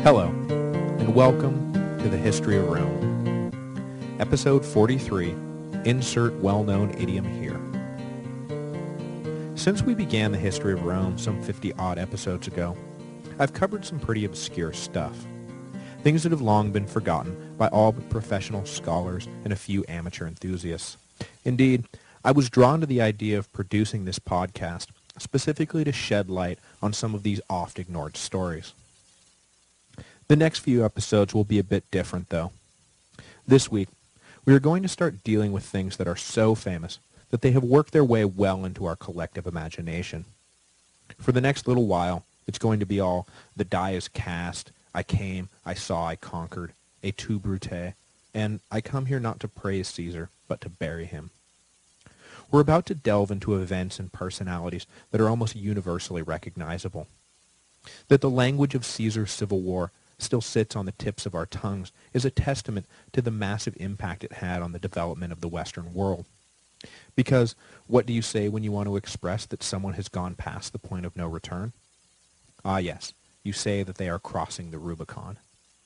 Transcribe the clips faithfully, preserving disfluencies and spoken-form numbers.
Hello, and welcome to the History of Rome. Episode forty-three, Insert Well-Known Idiom Here. Since we began the history of Rome some fifty-odd episodes ago, I've covered some pretty obscure stuff. Things that have long been forgotten by all but professional scholars and a few amateur enthusiasts. Indeed, I was drawn to the idea of producing this podcast specifically to shed light on some of these oft-ignored stories. The next few episodes will be a bit different, though. This week, we are going to start dealing with things that are so famous that they have worked their way well into our collective imagination. For the next little while, it's going to be all the die is cast, I came, I saw, I conquered, et tu Brute, and I come here not to praise Caesar, but to bury him. We're about to delve into events and personalities that are almost universally recognizable. That the language of Caesar's civil war still sits on the tips of our tongues is a testament to the massive impact it had on the development of the Western world. Because what do you say when you want to express that someone has gone past the point of no return? Ah yes, you say that they are crossing the Rubicon.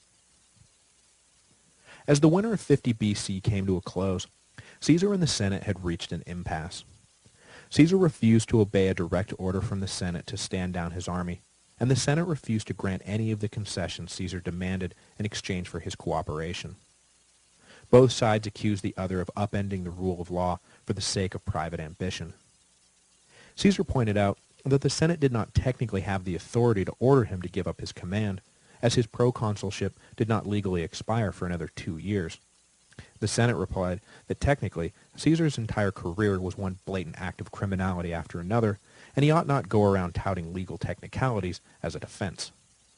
As the winter of fifty B C came to a close, Caesar and the Senate had reached an impasse. Caesar refused to obey a direct order from the Senate to stand down his army, and the Senate refused to grant any of the concessions Caesar demanded in exchange for his cooperation. Both sides accused the other of upending the rule of law for the sake of private ambition. Caesar pointed out that the Senate did not technically have the authority to order him to give up his command, as his proconsulship did not legally expire for another two years. The Senate replied that technically Caesar's entire career was one blatant act of criminality after another, and he ought not go around touting legal technicalities as a defense.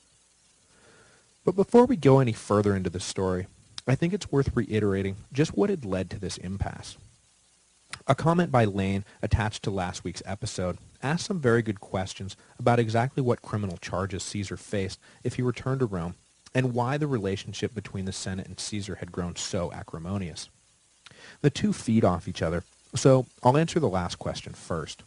But before we go any further into the story, I think it's worth reiterating just what had led to this impasse. A comment by Lane attached to last week's episode asked some very good questions about exactly what criminal charges Caesar faced if he returned to Rome, and why the relationship between the Senate and Caesar had grown so acrimonious. The two feed off each other, so I'll answer the last question first.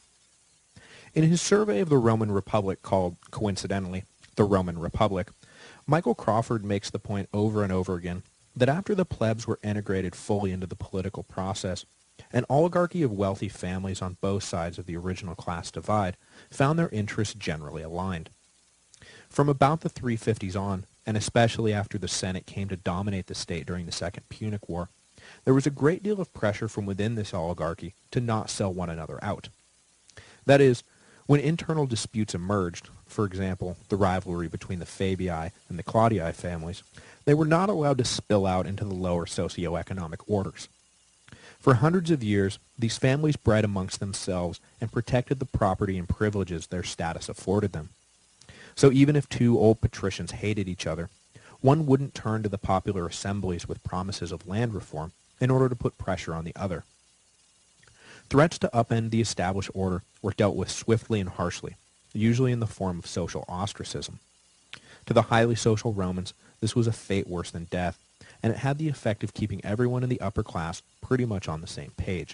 In his survey of the Roman Republic called, coincidentally, The Roman Republic, Michael Crawford makes the point over and over again that after the plebs were integrated fully into the political process, an oligarchy of wealthy families on both sides of the original class divide found their interests generally aligned. From about the three fifties on, and especially after the Senate came to dominate the state during the Second Punic War, there was a great deal of pressure from within this oligarchy to not sell one another out. That is, when internal disputes emerged, for example, the rivalry between the Fabii and the Claudii families, they were not allowed to spill out into the lower socioeconomic orders. For hundreds of years, these families bred amongst themselves and protected the property and privileges their status afforded them. So even if two old patricians hated each other, one wouldn't turn to the popular assemblies with promises of land reform in order to put pressure on the other. Threats to upend the established order were dealt with swiftly and harshly, usually in the form of social ostracism. To the highly social Romans, this was a fate worse than death, and it had the effect of keeping everyone in the upper class pretty much on the same page.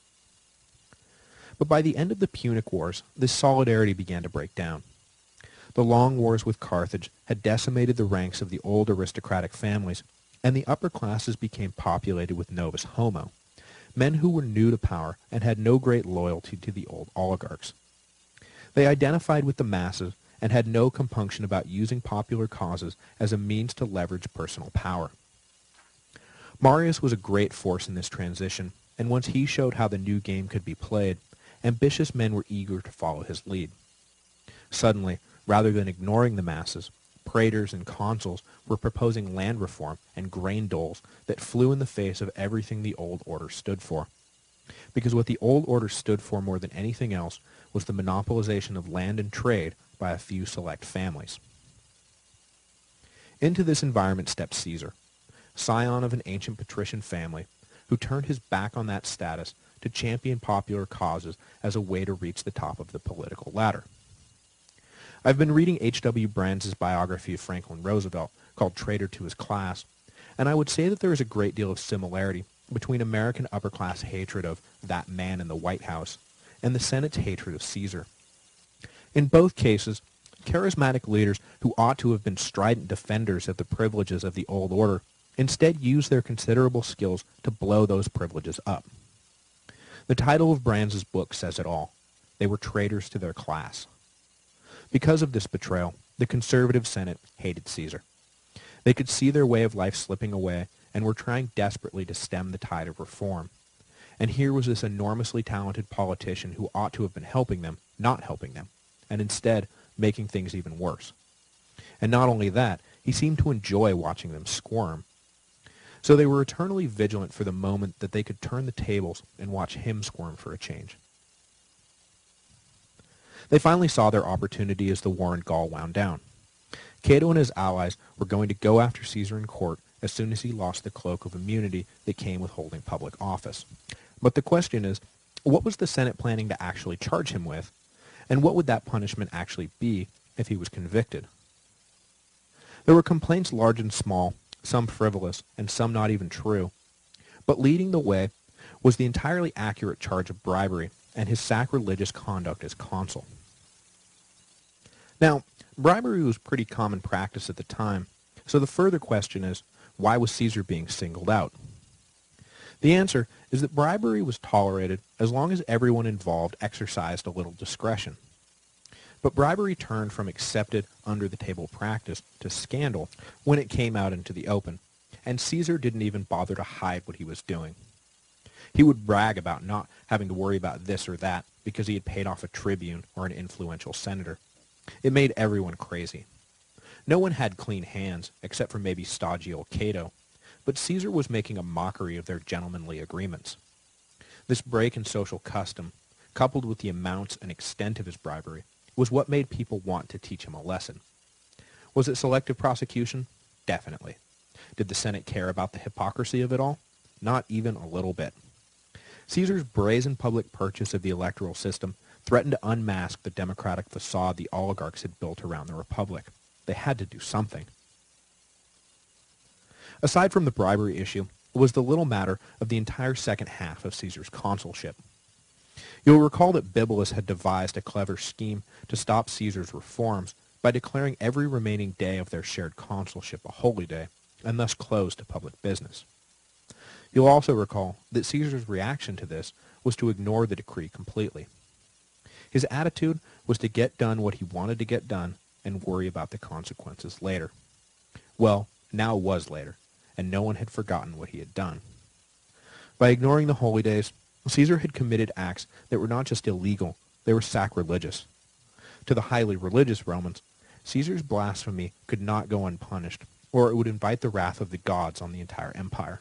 But by the end of the Punic Wars, this solidarity began to break down. The long wars with Carthage had decimated the ranks of the old aristocratic families, and the upper classes became populated with novus homo, men who were new to power and had no great loyalty to the old oligarchs. They identified with the masses and had no compunction about using popular causes as a means to leverage personal power. Marius was a great force in this transition, and once he showed how the new game could be played, ambitious men were eager to follow his lead. Suddenly, rather than ignoring the masses, praetors and consuls were proposing land reform and grain doles that flew in the face of everything the old order stood for. Because what the old order stood for more than anything else was the monopolization of land and trade by a few select families. Into this environment stepped Caesar, scion of an ancient patrician family, who turned his back on that status to champion popular causes as a way to reach the top of the political ladder. I've been reading H W Brands' biography of Franklin Roosevelt, called Traitor to His Class, and I would say that there is a great deal of similarity between American upper-class hatred of that man in the White House and the Senate's hatred of Caesar. In both cases, Charismatic leaders who ought to have been strident defenders of the privileges of the old order instead used their considerable skills to blow those privileges up. The title of Brands' book says it all. They were traitors to their class. Because of this betrayal, the conservative Senate hated Caesar. They could see their way of life slipping away and were trying desperately to stem the tide of reform. And here was this enormously talented politician who ought to have been helping them, not helping them, and instead making things even worse. And not only that, he seemed to enjoy watching them squirm. So they were eternally vigilant for the moment that they could turn the tables and watch him squirm for a change. They finally saw their opportunity as the war in Gaul wound down. Cato and his allies were going to go after Caesar in court as soon as he lost the cloak of immunity that came with holding public office. But the question is, what was the Senate planning to actually charge him with, and what would that punishment actually be if he was convicted? There were complaints large and small, some frivolous, and some not even true. But leading the way was the entirely accurate charge of bribery and his sacrilegious conduct as consul. Now, bribery was pretty common practice at the time, so the further question is, why was Caesar being singled out? The answer is that bribery was tolerated as long as everyone involved exercised a little discretion. But bribery turned from accepted under-the-table practice to scandal when it came out into the open, and Caesar didn't even bother to hide what he was doing. He would brag about not having to worry about this or that because he had paid off a tribune or an influential senator. It made everyone crazy. No one had clean hands, except for maybe stodgy old Cato, but Caesar was making a mockery of their gentlemanly agreements. This break in social custom, coupled with the amounts and extent of his bribery, was what made people want to teach him a lesson. Was it selective prosecution? Definitely. Did the Senate care about the hypocrisy of it all? Not even a little bit. Caesar's brazen public purchase of the electoral system threatened to unmask the democratic facade the oligarchs had built around the republic. They had to do something. Aside from the bribery issue, was the little matter of the entire second half of Caesar's consulship. You'll recall that Bibulus had devised a clever scheme to stop Caesar's reforms by declaring every remaining day of their shared consulship a holy day, and thus closed to public business. You'll also recall that Caesar's reaction to this was to ignore the decree completely. His attitude was to get done what he wanted to get done and worry about the consequences later. Well, now it was later, and no one had forgotten what he had done. By ignoring the holy days, Caesar had committed acts that were not just illegal, they were sacrilegious. To the highly religious Romans, Caesar's blasphemy could not go unpunished, or it would invite the wrath of the gods on the entire empire.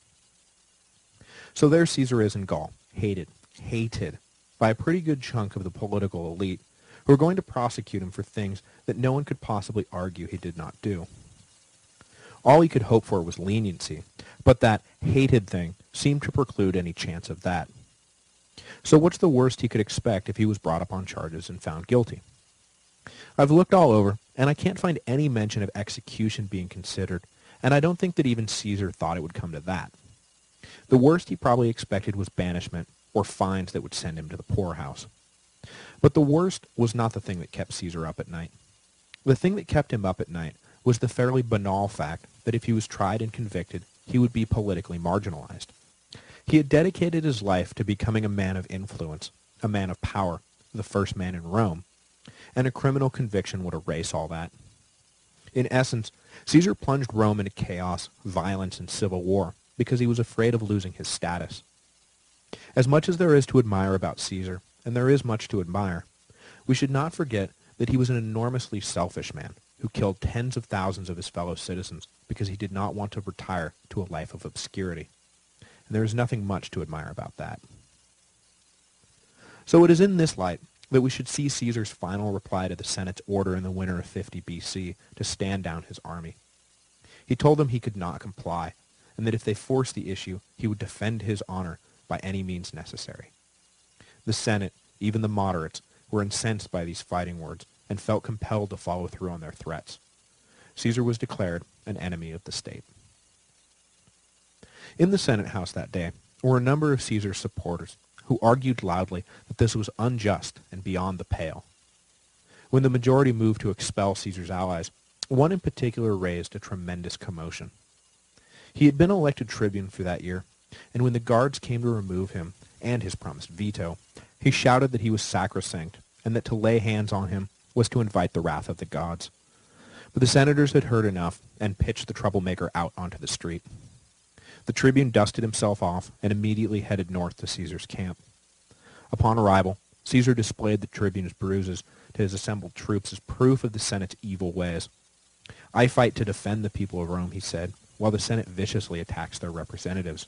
So there Caesar is in Gaul, hated, hated, by a pretty good chunk of the political elite, who are going to prosecute him for things that no one could possibly argue he did not do. All he could hope for was leniency, but that hated thing seemed to preclude any chance of that. So what's the worst he could expect if he was brought up on charges and found guilty? I've looked all over, and I can't find any mention of execution being considered, and I don't think that even Caesar thought it would come to that. The worst he probably expected was banishment, or fines that would send him to the poorhouse. But the worst was not the thing that kept Caesar up at night. The thing that kept him up at night was the fairly banal fact that if he was tried and convicted, he would be politically marginalized. He had dedicated his life to becoming a man of influence, a man of power, the first man in Rome, and a criminal conviction would erase all that. In essence, Caesar plunged Rome into chaos, violence, and civil war because he was afraid of losing his status. As much as there is to admire about Caesar, and there is much to admire, we should not forget that he was an enormously selfish man who killed tens of thousands of his fellow citizens because he did not want to retire to a life of obscurity. And there is nothing much to admire about that. So it is in this light that we should see Caesar's final reply to the Senate's order in the winter of fifty B C to stand down his army. He told them he could not comply, and that if they forced the issue, he would defend his honor by any means necessary. The Senate, even the moderates, were incensed by these fighting words and felt compelled to follow through on their threats. Caesar was declared an enemy of the state. In the Senate House that day were a number of Caesar's supporters who argued loudly that this was unjust and beyond the pale. When the majority moved to expel Caesar's allies, one in particular raised a tremendous commotion. He had been elected tribune for that year, and when the guards came to remove him and his promised veto, he shouted that he was sacrosanct and that to lay hands on him was to invite the wrath of the gods. But the senators had heard enough and pitched the troublemaker out onto the street. The tribune dusted himself off and immediately headed north to Caesar's camp. Upon arrival, Caesar displayed the tribune's bruises to his assembled troops as proof of the Senate's evil ways. "I fight to defend the people of Rome," he said, while the Senate viciously attacks their representatives.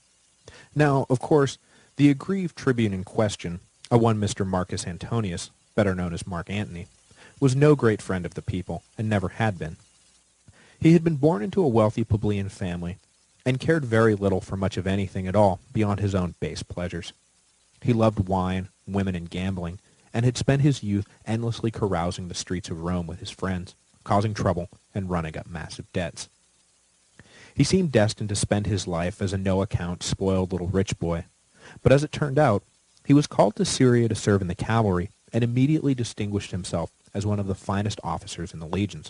Now, of course, the aggrieved tribune in question, a one Mister Marcus Antonius, better known as Mark Antony, was no great friend of the people, and never had been. He had been born into a wealthy plebeian family, and cared very little for much of anything at all beyond his own base pleasures. He loved wine, women, and gambling, and had spent his youth endlessly carousing the streets of Rome with his friends, causing trouble and running up massive debts. He seemed destined to spend his life as a no-account, spoiled little rich boy, but as it turned out, he was called to Syria to serve in the cavalry and immediately distinguished himself as one of the finest officers in the legions.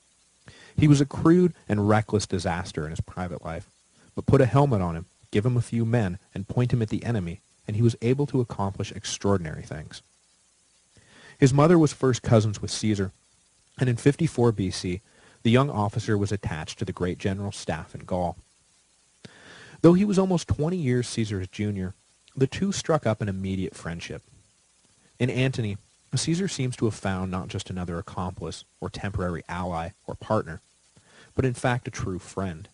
He was a crude and reckless disaster in his private life, but put a helmet on him, give him a few men, and point him at the enemy, and he was able to accomplish extraordinary things. His mother was first cousins with Caesar, and in fifty-four B C, the young officer was attached to the great general's staff in Gaul. Though he was almost twenty years Caesar's junior, the two struck up an immediate friendship. In Antony, Caesar seems to have found not just another accomplice or temporary ally or partner, but in fact a true friend.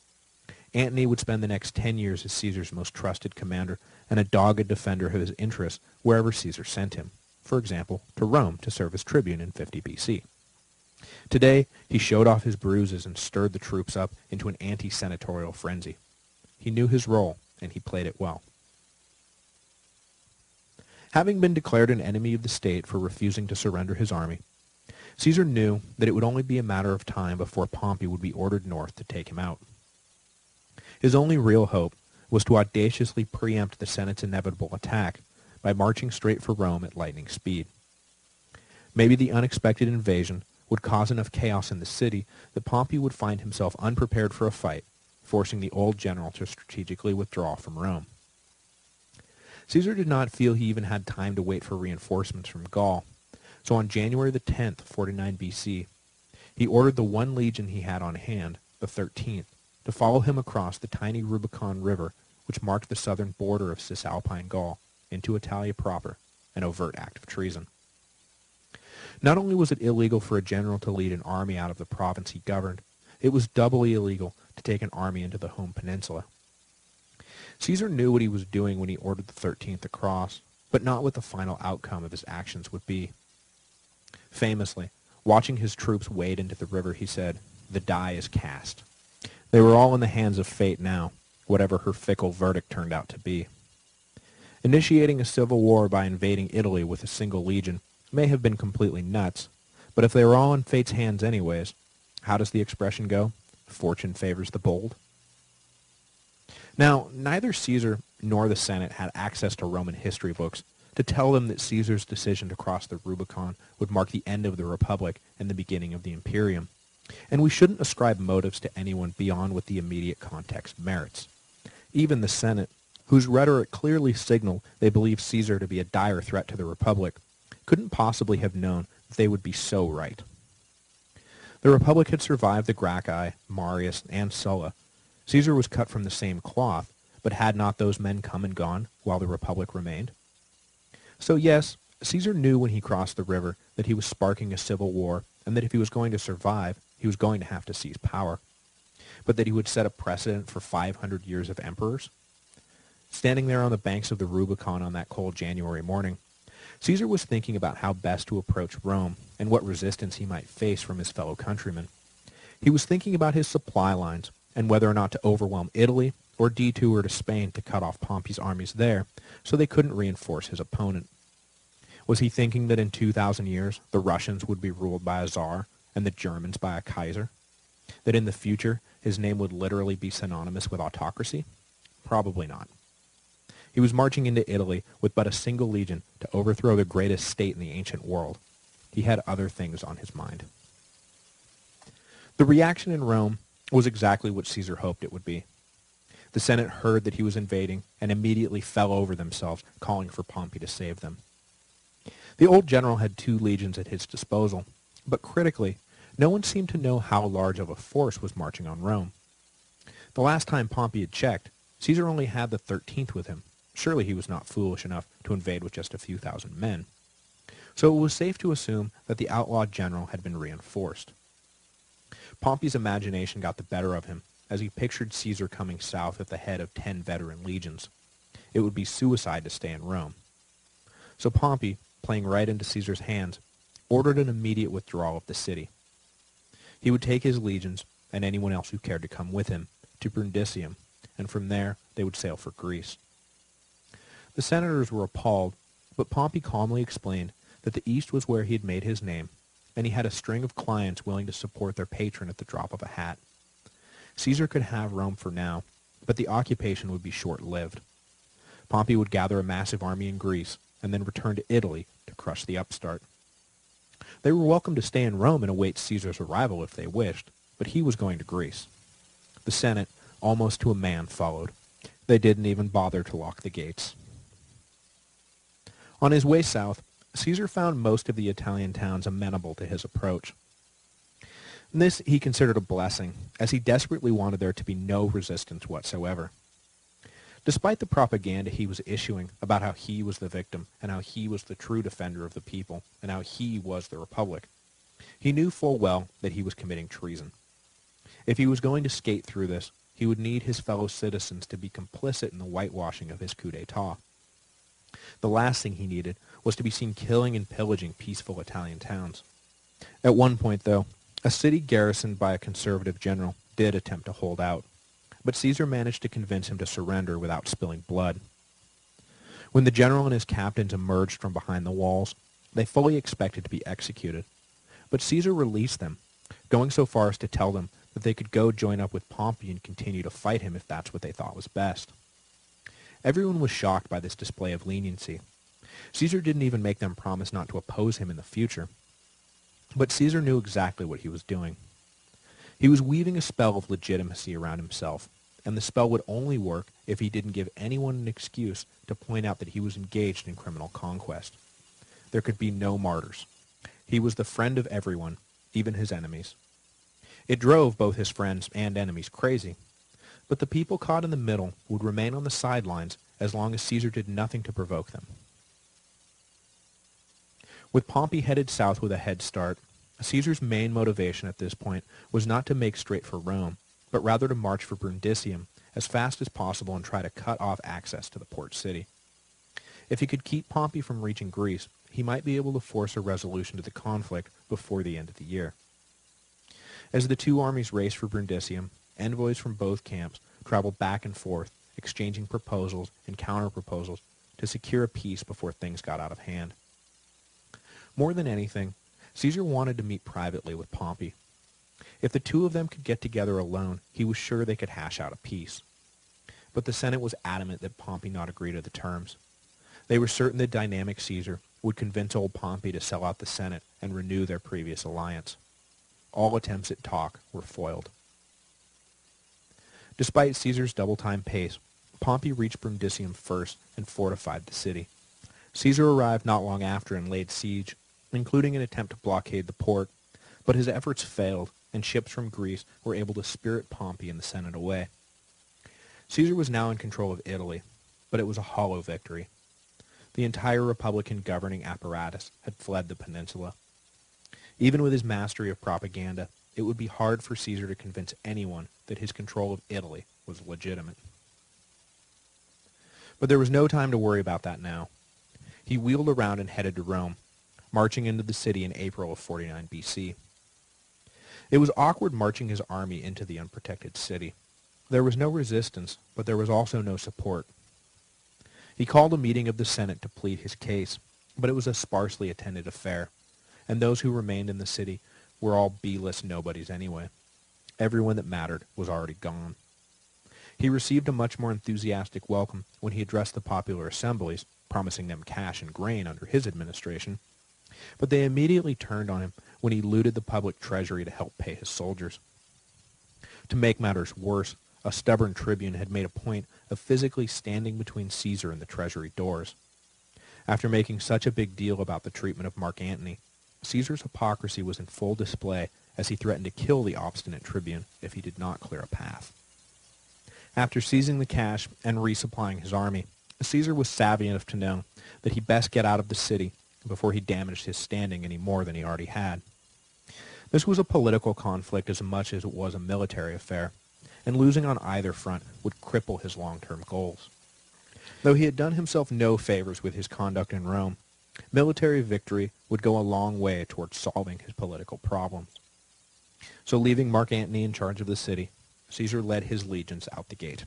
Antony would spend the next ten years as Caesar's most trusted commander and a dogged defender of his interests wherever Caesar sent him, for example, to Rome to serve as tribune in fifty B C. Today, he showed off his bruises and stirred the troops up into an anti-senatorial frenzy. He knew his role, and he played it well. Having been declared an enemy of the state for refusing to surrender his army, Caesar knew that it would only be a matter of time before Pompey would be ordered north to take him out. His only real hope was to audaciously preempt the Senate's inevitable attack by marching straight for Rome at lightning speed. Maybe the unexpected invasion would cause enough chaos in the city that Pompey would find himself unprepared for a fight, forcing the old general to strategically withdraw from Rome. Caesar did not feel he even had time to wait for reinforcements from Gaul, so on January the tenth, forty-nine B C, he ordered the one legion he had on hand, the thirteenth, to follow him across the tiny Rubicon River, which marked the southern border of Cisalpine Gaul, into Italia proper, an overt act of treason. Not only was it illegal for a general to lead an army out of the province he governed, it was doubly illegal to take an army into the home peninsula. Caesar knew what he was doing when he ordered the thirteenth across, but not what the final outcome of his actions would be. Famously, watching his troops wade into the river, he said, "The die is cast." They were all in the hands of fate now, whatever her fickle verdict turned out to be. Initiating a civil war by invading Italy with a single legion may have been completely nuts, but if they were all in fate's hands anyways, how does the expression go? Fortune favors the bold. Now, neither Caesar nor the Senate had access to Roman history books to tell them that Caesar's decision to cross the Rubicon would mark the end of the Republic and the beginning of the Imperium, and we shouldn't ascribe motives to anyone beyond what the immediate context merits. Even the Senate, whose rhetoric clearly signaled they believed Caesar to be a dire threat to the Republic, couldn't possibly have known that they would be so right. The Republic had survived the Gracchi, Marius, and Sulla. Caesar was cut from the same cloth, but had not those men come and gone while the Republic remained? So yes, Caesar knew when he crossed the river that he was sparking a civil war, and that if he was going to survive, he was going to have to seize power. But that he would set a precedent for five hundred years of emperors? Standing there on the banks of the Rubicon on that cold January morning, Caesar was thinking about how best to approach Rome and what resistance he might face from his fellow countrymen. He was thinking about his supply lines and whether or not to overwhelm Italy or detour to Spain to cut off Pompey's armies there so they couldn't reinforce his opponent. Was he thinking that in two thousand years the Russians would be ruled by a czar and the Germans by a Kaiser? That in the future his name would literally be synonymous with autocracy? Probably not. He was marching into Italy with but a single legion to overthrow the greatest state in the ancient world. He had other things on his mind. The reaction in Rome was exactly what Caesar hoped it would be. The Senate heard that he was invading and immediately fell over themselves, calling for Pompey to save them. The old general had two legions at his disposal, but critically, no one seemed to know how large of a force was marching on Rome. The last time Pompey had checked, Caesar only had the thirteenth with him. Surely he was not foolish enough to invade with just a few thousand men. So it was safe to assume that the outlawed general had been reinforced. Pompey's imagination got the better of him as he pictured Caesar coming south at the head of ten veteran legions. It would be suicide to stay in Rome. So Pompey, playing right into Caesar's hands, ordered an immediate withdrawal of the city. He would take his legions, and anyone else who cared to come with him, to Brundisium, and from there they would sail for Greece. The senators were appalled, but Pompey calmly explained that the East was where he had made his name, and he had a string of clients willing to support their patron at the drop of a hat. Caesar could have Rome for now, but the occupation would be short-lived. Pompey would gather a massive army in Greece, and then return to Italy to crush the upstart. They were welcome to stay in Rome and await Caesar's arrival if they wished, but he was going to Greece. The Senate, almost to a man, followed. They didn't even bother to lock the gates. On his way south, Caesar found most of the Italian towns amenable to his approach. This he considered a blessing, as he desperately wanted there to be no resistance whatsoever. Despite the propaganda he was issuing about how he was the victim and how he was the true defender of the people and how he was the Republic, he knew full well that he was committing treason. If he was going to skate through this, he would need his fellow citizens to be complicit in the whitewashing of his coup d'etat. The last thing he needed was to be seen killing and pillaging peaceful Italian towns. At one point, though, a city garrisoned by a conservative general did attempt to hold out, but Caesar managed to convince him to surrender without spilling blood. When the general and his captains emerged from behind the walls, they fully expected to be executed, but Caesar released them, going so far as to tell them that they could go join up with Pompey and continue to fight him if that's what they thought was best. Everyone was shocked by this display of leniency. Caesar didn't even make them promise not to oppose him in the future. But Caesar knew exactly what he was doing. He was weaving a spell of legitimacy around himself, and the spell would only work if he didn't give anyone an excuse to point out that he was engaged in criminal conquest. There could be no martyrs. He was the friend of everyone, even his enemies. It drove both his friends and enemies crazy, but the people caught in the middle would remain on the sidelines as long as Caesar did nothing to provoke them. With Pompey headed south with a head start, Caesar's main motivation at this point was not to make straight for Rome, but rather to march for Brundisium as fast as possible and try to cut off access to the port city. If he could keep Pompey from reaching Greece, he might be able to force a resolution to the conflict before the end of the year. As the two armies raced for Brundisium, envoys from both camps traveled back and forth, exchanging proposals and counter-proposals to secure a peace before things got out of hand. More than anything, Caesar wanted to meet privately with Pompey. If the two of them could get together alone, he was sure they could hash out a peace. But the Senate was adamant that Pompey not agree to the terms. They were certain that dynamic Caesar would convince old Pompey to sell out the Senate and renew their previous alliance. All attempts at talk were foiled. Despite Caesar's double-time pace, Pompey reached Brundisium first and fortified the city. Caesar arrived not long after and laid siege, including an attempt to blockade the port, but his efforts failed, and ships from Greece were able to spirit Pompey and the Senate away. Caesar was now in control of Italy, but it was a hollow victory. The entire Republican governing apparatus had fled the peninsula. Even with his mastery of propaganda, it would be hard for Caesar to convince anyone that his control of Italy was legitimate. But there was no time to worry about that now. He wheeled around and headed to Rome, marching into the city in April of forty-nine B C. It was awkward marching his army into the unprotected city. There was no resistance, but there was also no support. He called a meeting of the Senate to plead his case, but it was a sparsely attended affair, and those who remained in the city were all B-list nobodies anyway. Everyone that mattered was already gone. He received a much more enthusiastic welcome when he addressed the popular assemblies, promising them cash and grain under his administration. But they immediately turned on him when he looted the public treasury to help pay his soldiers. To make matters worse, a stubborn tribune had made a point of physically standing between Caesar and the treasury doors. After making such a big deal about the treatment of Mark Antony, Caesar's hypocrisy was in full display as he threatened to kill the obstinate tribune if he did not clear a path. After seizing the cash and resupplying his army, Caesar was savvy enough to know that he best get out of the city before he damaged his standing any more than he already had. This was a political conflict as much as it was a military affair, and losing on either front would cripple his long-term goals. Though he had done himself no favors with his conduct in Rome, military victory would go a long way towards solving his political problems. So leaving Mark Antony in charge of the city, Caesar led his legions out the gate.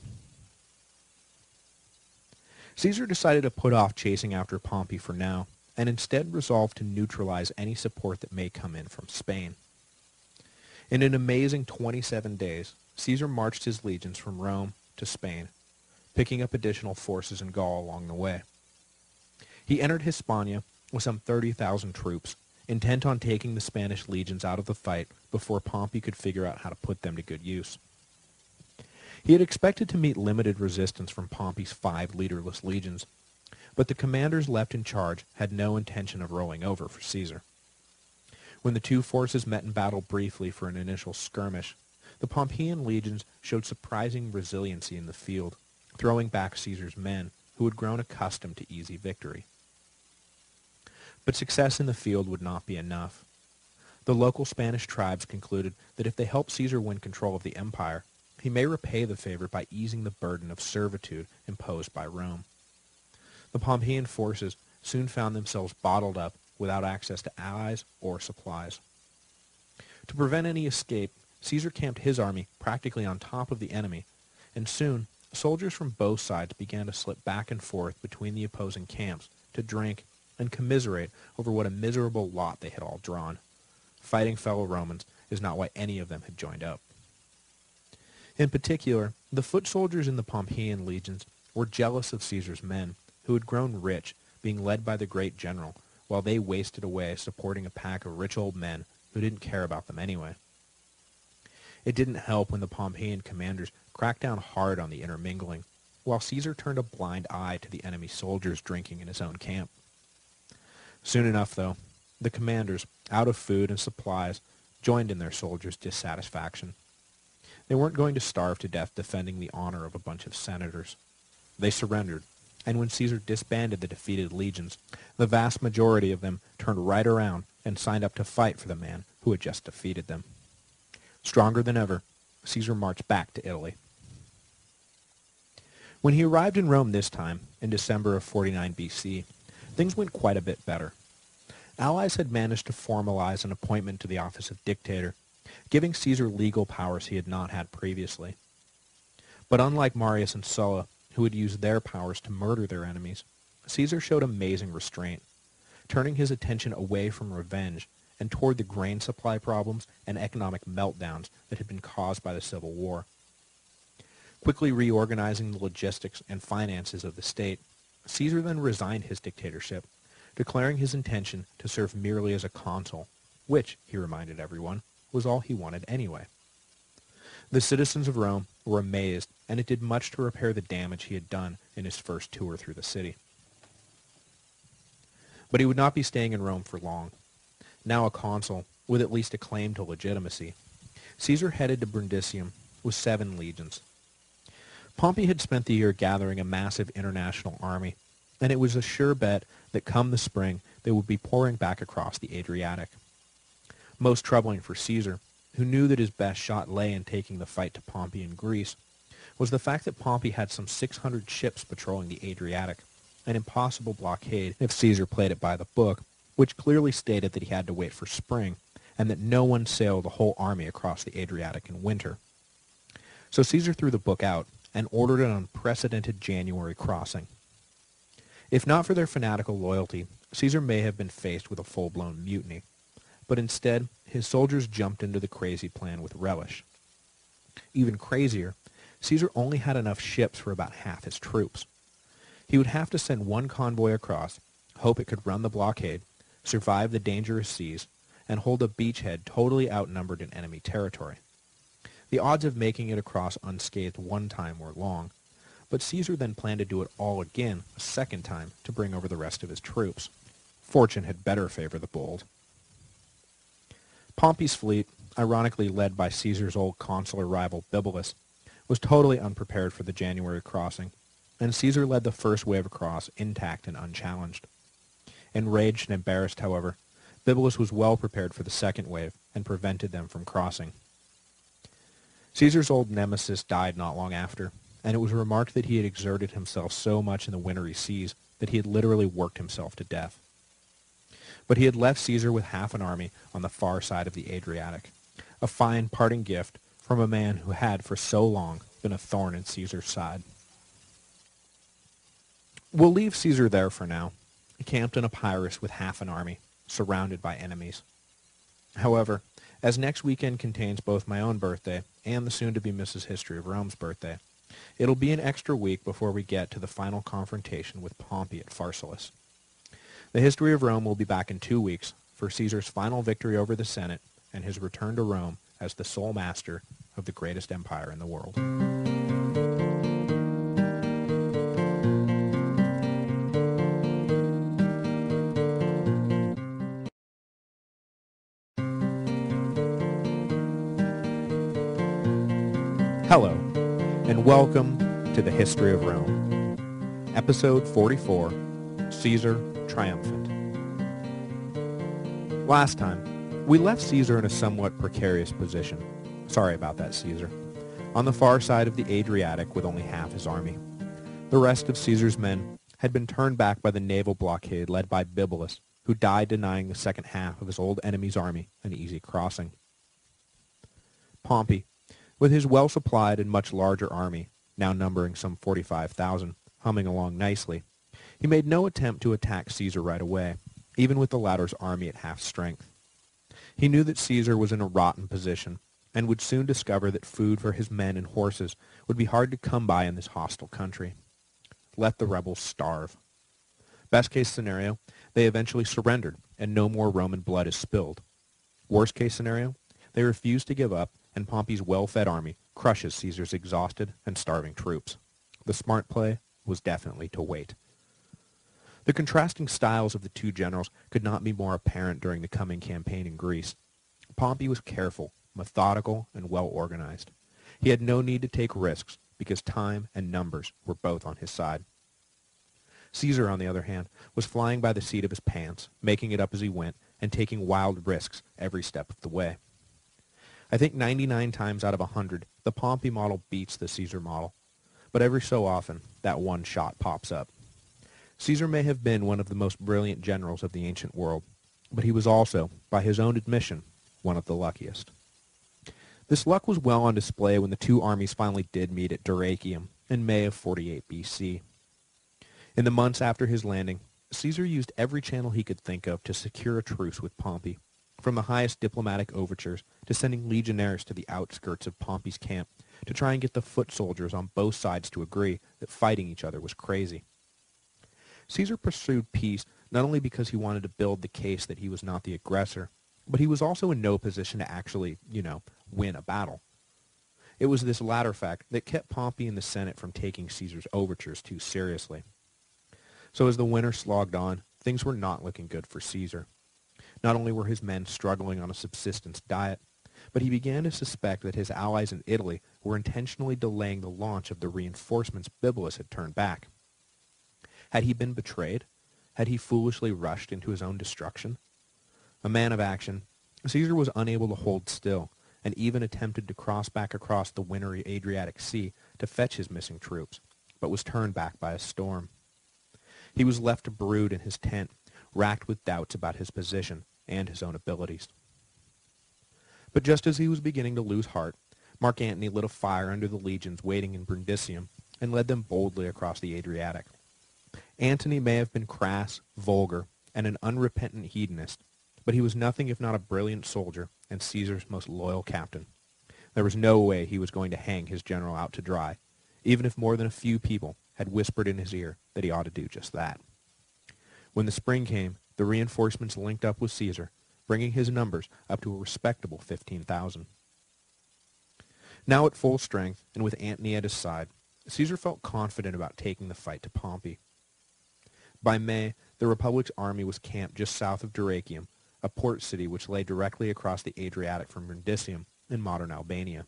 Caesar decided to put off chasing after Pompey for now, and instead resolved to neutralize any support that may come in from Spain. In an amazing twenty-seven days, Caesar marched his legions from Rome to Spain, picking up additional forces in Gaul along the way. He entered Hispania with some thirty thousand troops, intent on taking the Spanish legions out of the fight before Pompey could figure out how to put them to good use. He had expected to meet limited resistance from Pompey's five leaderless legions, but the commanders left in charge had no intention of rolling over for Caesar. When the two forces met in battle briefly for an initial skirmish, the Pompeian legions showed surprising resiliency in the field, throwing back Caesar's men, who had grown accustomed to easy victory. But success in the field would not be enough. The local Spanish tribes concluded that if they helped Caesar win control of the empire, he may repay the favor by easing the burden of servitude imposed by Rome. The Pompeian forces soon found themselves bottled up without access to allies or supplies. To prevent any escape, Caesar camped his army practically on top of the enemy, and soon soldiers from both sides began to slip back and forth between the opposing camps to drink and commiserate over what a miserable lot they had all drawn. Fighting fellow Romans is not why any of them had joined up. In particular, the foot soldiers in the Pompeian legions were jealous of Caesar's men, who had grown rich, being led by the great general, while they wasted away supporting a pack of rich old men who didn't care about them anyway. It didn't help when the Pompeian commanders cracked down hard on the intermingling, while Caesar turned a blind eye to the enemy soldiers drinking in his own camp. Soon enough, though, the commanders, out of food and supplies, joined in their soldiers' dissatisfaction. They weren't going to starve to death defending the honor of a bunch of senators. They surrendered, and when Caesar disbanded the defeated legions, the vast majority of them turned right around and signed up to fight for the man who had just defeated them. Stronger than ever, Caesar marched back to Italy. When he arrived in Rome this time, in December of forty-nine B C, things went quite a bit better. Allies had managed to formalize an appointment to the office of dictator, giving Caesar legal powers he had not had previously. But unlike Marius and Sulla, who had used their powers to murder their enemies, Caesar showed amazing restraint, turning his attention away from revenge and toward the grain supply problems and economic meltdowns that had been caused by the Civil War. Quickly reorganizing the logistics and finances of the state, Caesar then resigned his dictatorship, declaring his intention to serve merely as a consul, which, he reminded everyone, was all he wanted anyway. The citizens of Rome were amazed, and it did much to repair the damage he had done in his first tour through the city. But he would not be staying in Rome for long. Now a consul, with at least a claim to legitimacy, Caesar headed to Brundisium with seven legions. Pompey had spent the year gathering a massive international army, and it was a sure bet that come the spring they would be pouring back across the Adriatic. Most troubling for Caesar, who knew that his best shot lay in taking the fight to Pompey in Greece, was the fact that Pompey had some six hundred ships patrolling the Adriatic, an impossible blockade if Caesar played it by the book, which clearly stated that he had to wait for spring, and that no one sailed the whole army across the Adriatic in winter. So Caesar threw the book out and ordered an unprecedented January crossing. If not for their fanatical loyalty, Caesar may have been faced with a full-blown mutiny, but instead his soldiers jumped into the crazy plan with relish. Even crazier, Caesar only had enough ships for about half his troops. He would have to send one convoy across, hope it could run the blockade, survive the dangerous seas, and hold a beachhead totally outnumbered in enemy territory. The odds of making it across unscathed one time were long, but Caesar then planned to do it all again a second time to bring over the rest of his troops. Fortune had better favor the bold. Pompey's fleet, ironically led by Caesar's old consular rival Bibulus, was totally unprepared for the January crossing, and Caesar led the first wave across intact and unchallenged. Enraged and embarrassed, however, Bibulus was well prepared for the second wave and prevented them from crossing. Caesar's old nemesis died not long after, and it was remarked that he had exerted himself so much in the wintry seas that he had literally worked himself to death. But he had left Caesar with half an army on the far side of the Adriatic, a fine parting gift from a man who had for so long been a thorn in Caesar's side. We'll leave Caesar there for now, camped in Epirus with half an army, surrounded by enemies. However, as next weekend contains both my own birthday and the soon-to-be Missus History of Rome's birthday, it'll be an extra week before we get to the final confrontation with Pompey at Pharsalus. The History of Rome will be back in two weeks for Caesar's final victory over the Senate and his return to Rome as the sole master of the greatest empire in the world. Hello, and welcome to the History of Rome, Episode forty-four, Caesar Triumphant. Last time, we left Caesar in a somewhat precarious position. Sorry about that, Caesar. On the far side of the Adriatic with only half his army. The rest of Caesar's men had been turned back by the naval blockade led by Bibulus, who died denying the second half of his old enemy's army an easy crossing. Pompey, with his well-supplied and much larger army, now numbering some forty-five thousand, humming along nicely, he made no attempt to attack Caesar right away, even with the latter's army at half strength. He knew that Caesar was in a rotten position, and would soon discover that food for his men and horses would be hard to come by in this hostile country. Let the rebels starve. Best-case scenario, they eventually surrendered, and no more Roman blood is spilled. Worst-case scenario, they refuse to give up, and Pompey's well-fed army crushes Caesar's exhausted and starving troops. The smart play was definitely to wait. The contrasting styles of the two generals could not be more apparent during the coming campaign in Greece. Pompey was careful, methodical, and well-organized. He had no need to take risks because time and numbers were both on his side. Caesar, on the other hand, was flying by the seat of his pants, making it up as he went, and taking wild risks every step of the way. I think ninety-nine times out of one hundred, the Pompey model beats the Caesar model, but every so often, that one shot pops up. Caesar may have been one of the most brilliant generals of the ancient world, but he was also, by his own admission, one of the luckiest. This luck was well on display when the two armies finally did meet at Dyrrhachium in May of forty-eight B C. In the months after his landing, Caesar used every channel he could think of to secure a truce with Pompey, from the highest diplomatic overtures to sending legionaries to the outskirts of Pompey's camp to try and get the foot soldiers on both sides to agree that fighting each other was crazy. Caesar pursued peace not only because he wanted to build the case that he was not the aggressor, but he was also in no position to actually, you know, win a battle. It was this latter fact that kept Pompey and the Senate from taking Caesar's overtures too seriously. So as the winter slogged on, things were not looking good for Caesar. Not only were his men struggling on a subsistence diet, but he began to suspect that his allies in Italy were intentionally delaying the launch of the reinforcements Bibulus had turned back. Had he been betrayed? Had he foolishly rushed into his own destruction? A man of action, Caesar was unable to hold still, and even attempted to cross back across the wintry Adriatic Sea to fetch his missing troops, but was turned back by a storm. He was left to brood in his tent, racked with doubts about his position and his own abilities. But just as he was beginning to lose heart, Mark Antony lit a fire under the legions waiting in Brundisium and led them boldly across the Adriatic. Antony may have been crass, vulgar, and an unrepentant hedonist, but he was nothing if not a brilliant soldier and Caesar's most loyal captain. There was no way he was going to hang his general out to dry, even if more than a few people had whispered in his ear that he ought to do just that. When the spring came, the reinforcements linked up with Caesar, bringing his numbers up to a respectable fifteen thousand. Now at full strength, and with Antony at his side, Caesar felt confident about taking the fight to Pompey. By May, the Republic's army was camped just south of Dyrrhachium, a port city which lay directly across the Adriatic from Brundisium in modern Albania.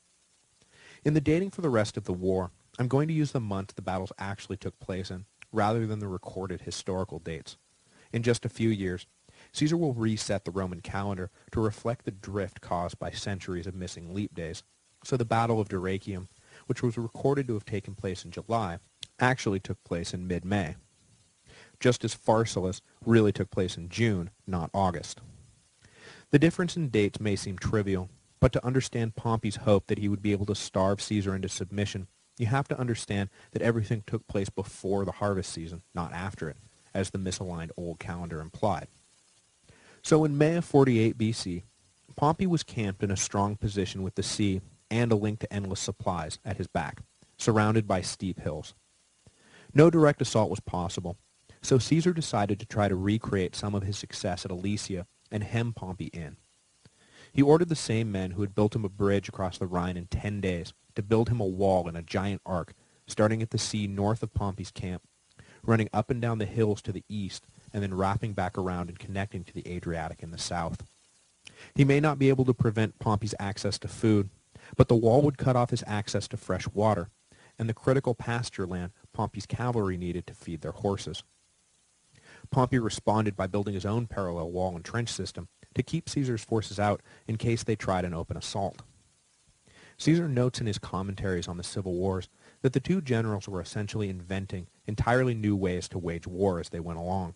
In the dating for the rest of the war, I'm going to use the month the battles actually took place in, rather than the recorded historical dates. In just a few years, Caesar will reset the Roman calendar to reflect the drift caused by centuries of missing leap days. So the Battle of Dyrrhachium, which was recorded to have taken place in July, actually took place in mid-May, just as Pharsalus really took place in June, not August. The difference in dates may seem trivial, but to understand Pompey's hope that he would be able to starve Caesar into submission, you have to understand that everything took place before the harvest season, not after it, as the misaligned old calendar implied. So in May of forty-eight B C, Pompey was camped in a strong position with the sea and a link to endless supplies at his back, surrounded by steep hills. No direct assault was possible, so Caesar decided to try to recreate some of his success at Alesia and hem Pompey in. He ordered the same men who had built him a bridge across the Rhine in ten days to build him a wall in a giant arc, starting at the sea north of Pompey's camp, running up and down the hills to the east, and then wrapping back around and connecting to the Adriatic in the south. He may not be able to prevent Pompey's access to food, but the wall would cut off his access to fresh water, and the critical pasture land Pompey's cavalry needed to feed their horses. Pompey responded by building his own parallel wall and trench system to keep Caesar's forces out in case they tried an open assault. Caesar notes in his commentaries on the civil wars that the two generals were essentially inventing entirely new ways to wage war as they went along.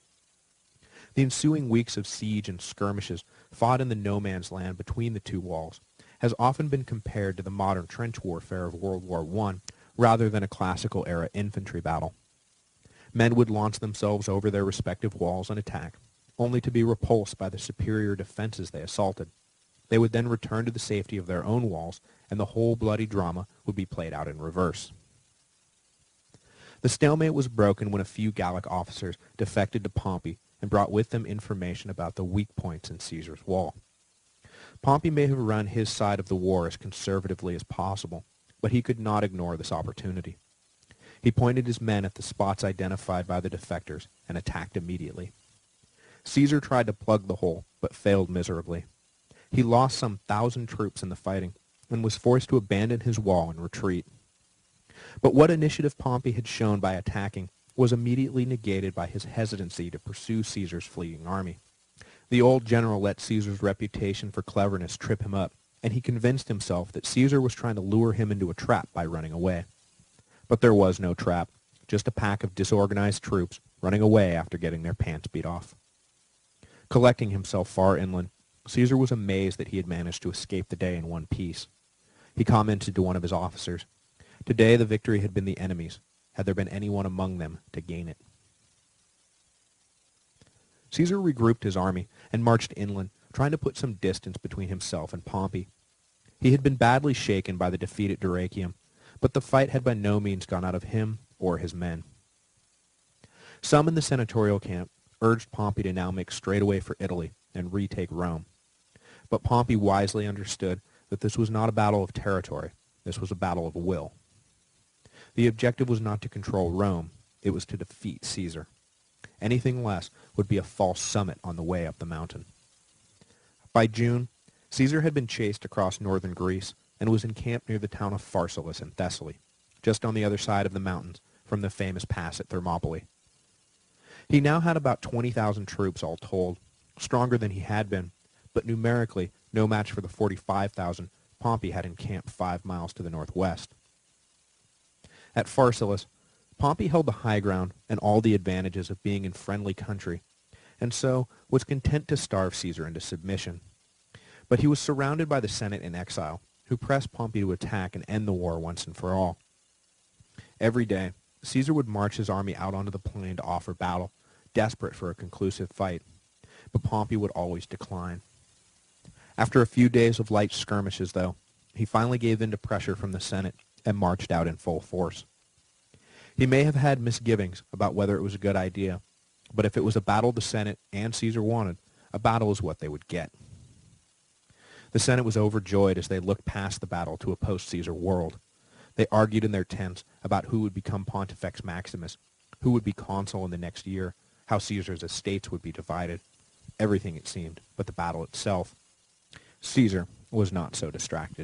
The ensuing weeks of siege and skirmishes fought in the no-man's land between the two walls has often been compared to the modern trench warfare of World War One rather than a classical-era infantry battle. Men would launch themselves over their respective walls and attack, only to be repulsed by the superior defenses they assaulted. They would then return to the safety of their own walls, and the whole bloody drama would be played out in reverse. The stalemate was broken when a few Gallic officers defected to Pompey and brought with them information about the weak points in Caesar's wall. Pompey may have run his side of the war as conservatively as possible, but he could not ignore this opportunity. He pointed his men at the spots identified by the defectors and attacked immediately. Caesar tried to plug the hole, but failed miserably. He lost some thousand troops in the fighting and was forced to abandon his wall and retreat. But what initiative Pompey had shown by attacking was immediately negated by his hesitancy to pursue Caesar's fleeing army. The old general let Caesar's reputation for cleverness trip him up, and he convinced himself that Caesar was trying to lure him into a trap by running away. But there was no trap, just a pack of disorganized troops running away after getting their pants beat off. Collecting himself far inland, Caesar was amazed that he had managed to escape the day in one piece. He commented to one of his officers, "Today the victory had been the enemy's, had there been anyone among them to gain it." Caesar regrouped his army and marched inland, trying to put some distance between himself and Pompey. He had been badly shaken by the defeat at Dyrrhachium, but the fight had by no means gone out of him or his men. Some in the senatorial camp urged Pompey to now make straight away for Italy and retake Rome. But Pompey wisely understood that this was not a battle of territory, this was a battle of will. The objective was not to control Rome, it was to defeat Caesar. Anything less would be a false summit on the way up the mountain. By June, Caesar had been chased across northern Greece and was encamped near the town of Pharsalus in Thessaly, just on the other side of the mountains from the famous pass at Thermopylae. He now had about twenty thousand troops all told, stronger than he had been, but numerically no match for the forty-five thousand Pompey had encamped five miles to the northwest. At Pharsalus, Pompey held the high ground and all the advantages of being in friendly country, and so was content to starve Caesar into submission. But he was surrounded by the Senate in exile, who pressed Pompey to attack and end the war once and for all. Every day, Caesar would march his army out onto the plain to offer battle, desperate for a conclusive fight, but Pompey would always decline. After a few days of light skirmishes, though, he finally gave in to pressure from the Senate and marched out in full force. He may have had misgivings about whether it was a good idea, But if it was a battle the Senate and Caesar wanted, a battle is what they would get. The Senate was overjoyed as they looked past the battle to a post-Caesar world. They argued in their tents about who would become Pontifex Maximus, who would be consul in the next year, how Caesar's estates would be divided. Everything, it seemed, but the battle itself. Caesar was not so distracted.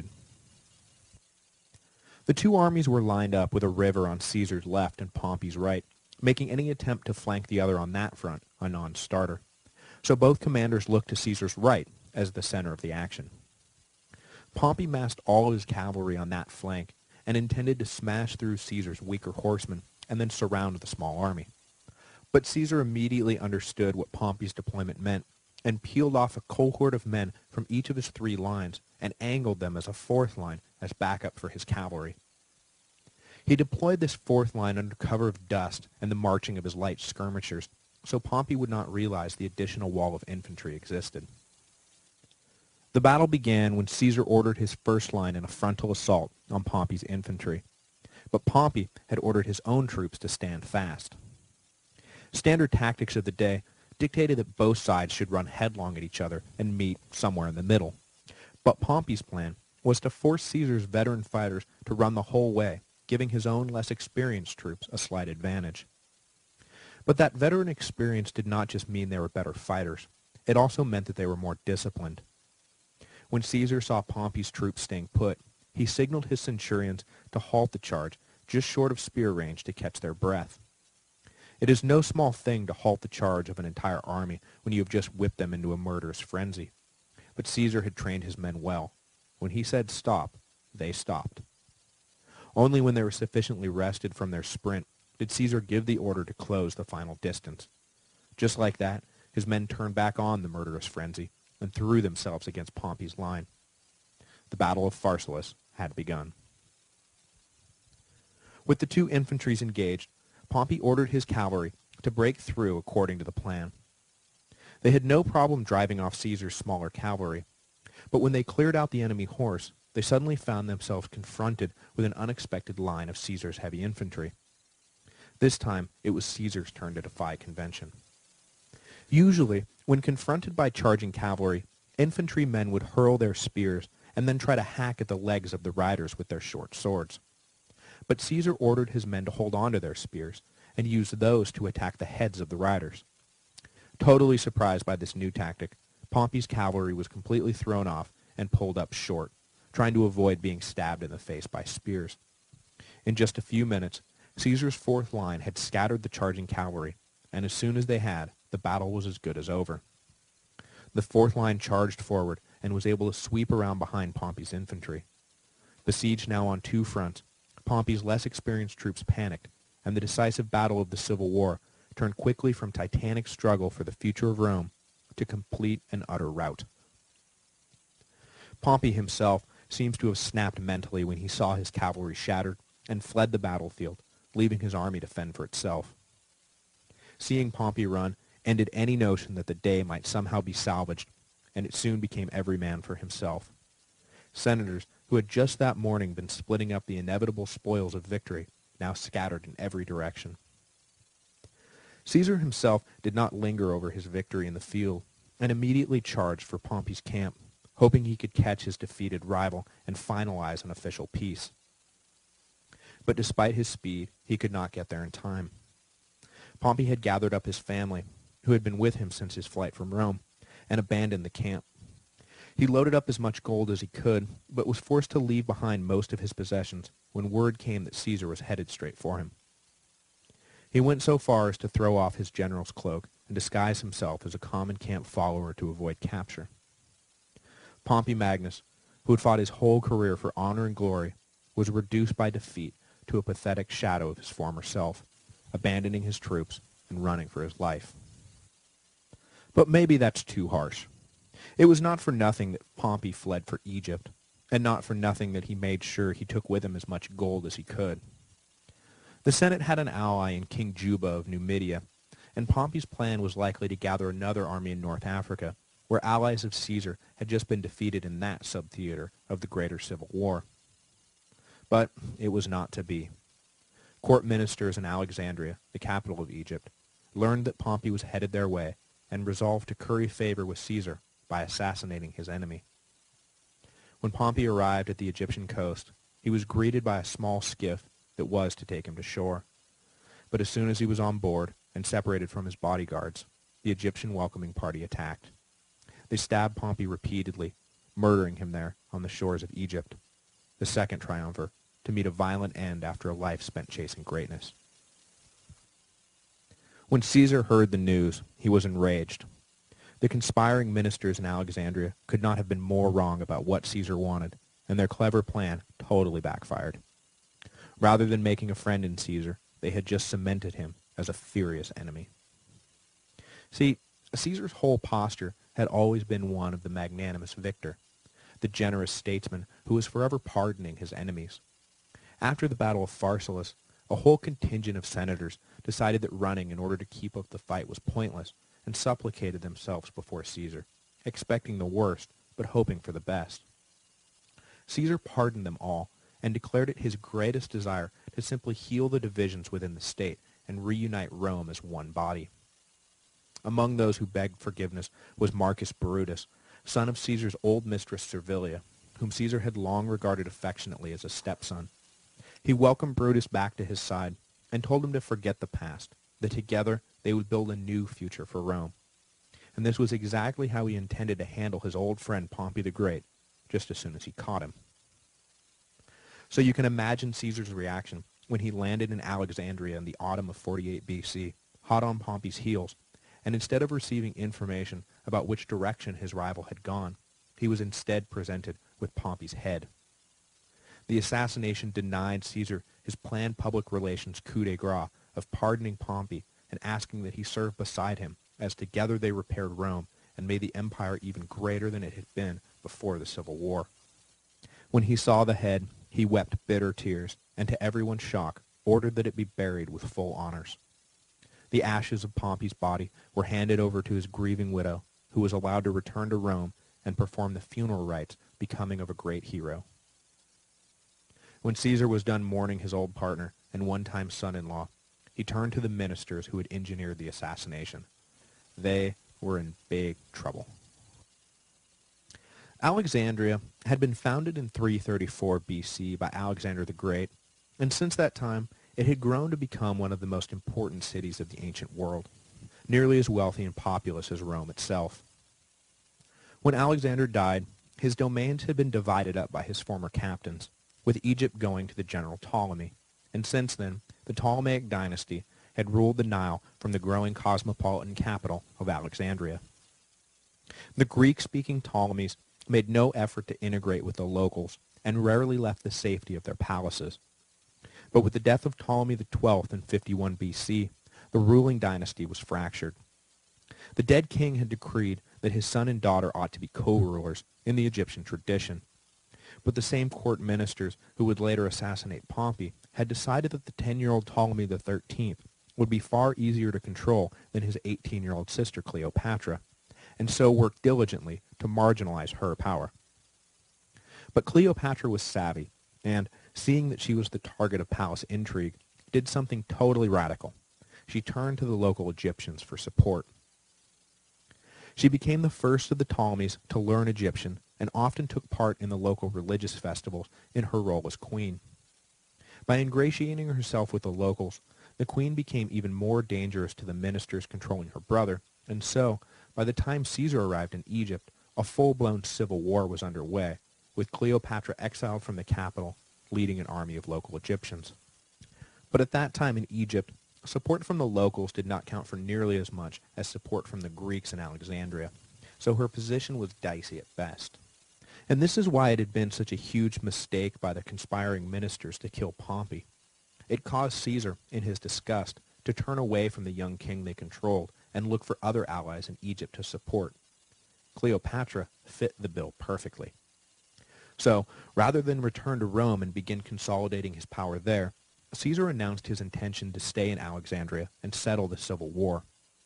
The two armies were lined up with a river on Caesar's left and Pompey's right, making any attempt to flank the other on that front a non-starter. So both commanders looked to Caesar's right as the center of the action. Pompey massed all of his cavalry on that flank and intended to smash through Caesar's weaker horsemen and then surround the small army. But Caesar immediately understood what Pompey's deployment meant and peeled off a cohort of men from each of his three lines and angled them as a fourth line as backup for his cavalry. He deployed this fourth line under cover of dust and the marching of his light skirmishers, so Pompey would not realize the additional wall of infantry existed. The battle began when Caesar ordered his first line in a frontal assault on Pompey's infantry, but Pompey had ordered his own troops to stand fast. Standard tactics of the day dictated that both sides should run headlong at each other and meet somewhere in the middle. But Pompey's plan was to force Caesar's veteran fighters to run the whole way, giving his own less experienced troops a slight advantage. But that veteran experience did not just mean they were better fighters. It also meant that they were more disciplined. When Caesar saw Pompey's troops staying put, he signaled his centurions to halt the charge just short of spear range to catch their breath. It is no small thing to halt the charge of an entire army when you have just whipped them into a murderous frenzy. But Caesar had trained his men well. When he said stop, they stopped. Only when they were sufficiently rested from their sprint did Caesar give the order to close the final distance. Just like that, his men turned back on the murderous frenzy and threw themselves against Pompey's line. The Battle of Pharsalus had begun. With the two infantries engaged, Pompey ordered his cavalry to break through according to the plan. They had no problem driving off Caesar's smaller cavalry, but when they cleared out the enemy horse, they suddenly found themselves confronted with an unexpected line of Caesar's heavy infantry. This time, it was Caesar's turn to defy convention. Usually, when confronted by charging cavalry, infantrymen would hurl their spears and then try to hack at the legs of the riders with their short swords. But Caesar ordered his men to hold on to their spears and use those to attack the heads of the riders. Totally surprised by this new tactic, Pompey's cavalry was completely thrown off and pulled up short, trying to avoid being stabbed in the face by spears. In just a few minutes, Caesar's fourth line had scattered the charging cavalry, and as soon as they had, the battle was as good as over. The fourth line charged forward and was able to sweep around behind Pompey's infantry. Besieged now on two fronts, Pompey's less experienced troops panicked, and the decisive battle of the Civil War turned quickly from titanic struggle for the future of Rome to complete and utter rout. Pompey himself seems to have snapped mentally when he saw his cavalry shattered and fled the battlefield, leaving his army to fend for itself. Seeing Pompey run ended any notion that the day might somehow be salvaged, and it soon became every man for himself. Senators who had just that morning been splitting up the inevitable spoils of victory now scattered in every direction. Caesar himself did not linger over his victory in the field, and immediately charged for Pompey's camp, hoping he could catch his defeated rival and finalize an official peace. But despite his speed, he could not get there in time. Pompey had gathered up his family, who had been with him since his flight from Rome, and abandoned the camp. He loaded up as much gold as he could, but was forced to leave behind most of his possessions when word came that Caesar was headed straight for him. He went so far as to throw off his general's cloak and disguise himself as a common camp follower to avoid capture. Pompey Magnus, who had fought his whole career for honor and glory, was reduced by defeat to a pathetic shadow of his former self, abandoning his troops and running for his life. But maybe that's too harsh. It was not for nothing that Pompey fled for Egypt, and not for nothing that he made sure he took with him as much gold as he could. The Senate had an ally in King Juba of Numidia, and Pompey's plan was likely to gather another army in North Africa, where allies of Caesar had just been defeated in that sub-theater of the greater civil war. But it was not to be. Court ministers in Alexandria, the capital of Egypt, learned that Pompey was headed their way, and resolved to curry favor with Caesar by assassinating his enemy. When Pompey arrived at the Egyptian coast, he was greeted by a small skiff that was to take him to shore. But as soon as he was on board and separated from his bodyguards, the Egyptian welcoming party attacked. They stabbed Pompey repeatedly, murdering him there on the shores of Egypt, the second triumvir, to meet a violent end after a life spent chasing greatness. When Caesar heard the news, he was enraged. The conspiring ministers in Alexandria could not have been more wrong about what Caesar wanted, and their clever plan totally backfired. Rather than making a friend in Caesar, they had just cemented him as a furious enemy. See, Caesar's whole posture had always been one of the magnanimous victor, the generous statesman who was forever pardoning his enemies. After the Battle of Pharsalus, a whole contingent of senators decided that running in order to keep up the fight was pointless, and supplicated themselves before Caesar, expecting the worst, but hoping for the best. Caesar pardoned them all, and declared it his greatest desire to simply heal the divisions within the state and reunite Rome as one body. Among those who begged forgiveness was Marcus Brutus, son of Caesar's old mistress Servilia, whom Caesar had long regarded affectionately as a stepson. He welcomed Brutus back to his side and told him to forget the past, that together they would build a new future for Rome. And this was exactly how he intended to handle his old friend Pompey the Great, just as soon as he caught him. So you can imagine Caesar's reaction when he landed in Alexandria in the autumn of forty-eight B C, hot on Pompey's heels, and instead of receiving information about which direction his rival had gone, he was instead presented with Pompey's head. The assassination denied Caesar his planned public relations coup de grace of pardoning Pompey and asking that he serve beside him, as together they repaired Rome and made the empire even greater than it had been before the Civil War. When he saw the head, he wept bitter tears, and to everyone's shock, ordered that it be buried with full honors. The ashes of Pompey's body were handed over to his grieving widow, who was allowed to return to Rome and perform the funeral rites becoming of a great hero. When Caesar was done mourning his old partner and one-time son-in-law, he turned to the ministers who had engineered the assassination. They were in big trouble. Alexandria had been founded in three thirty-four B C by Alexander the Great, and since that time it had grown to become one of the most important cities of the ancient world, nearly as wealthy and populous as Rome itself. When Alexander died, his domains had been divided up by his former captains, with Egypt going to the general Ptolemy, and since then, the Ptolemaic dynasty had ruled the Nile from the growing cosmopolitan capital of Alexandria. The Greek-speaking Ptolemies made no effort to integrate with the locals and rarely left the safety of their palaces. But with the death of Ptolemy the twelfth in fifty-one B C, the ruling dynasty was fractured. The dead king had decreed that his son and daughter ought to be co-rulers in the Egyptian tradition. But the same court ministers who would later assassinate Pompey had decided that the ten-year-old Ptolemy the thirteenth would be far easier to control than his eighteen-year-old sister Cleopatra, and so worked diligently to marginalize her power. But Cleopatra was savvy, and, seeing that she was the target of palace intrigue, did something totally radical. She turned to the local Egyptians for support. She became the first of the Ptolemies to learn Egyptian and often took part in the local religious festivals in her role as queen. By ingratiating herself with the locals, the queen became even more dangerous to the ministers controlling her brother, and so, by the time Caesar arrived in Egypt, a full-blown civil war was underway, with Cleopatra exiled from the capital, leading an army of local Egyptians. But at that time in Egypt, support from the locals did not count for nearly as much as support from the Greeks in Alexandria, so her position was dicey at best. And this is why it had been such a huge mistake by the conspiring ministers to kill Pompey. It caused Caesar, in his disgust, to turn away from the young king they controlled and look for other allies in Egypt to support. Cleopatra fit the bill perfectly. So, rather than return to Rome and begin consolidating his power there, Caesar announced his intention to stay in Alexandria and settle the civil war.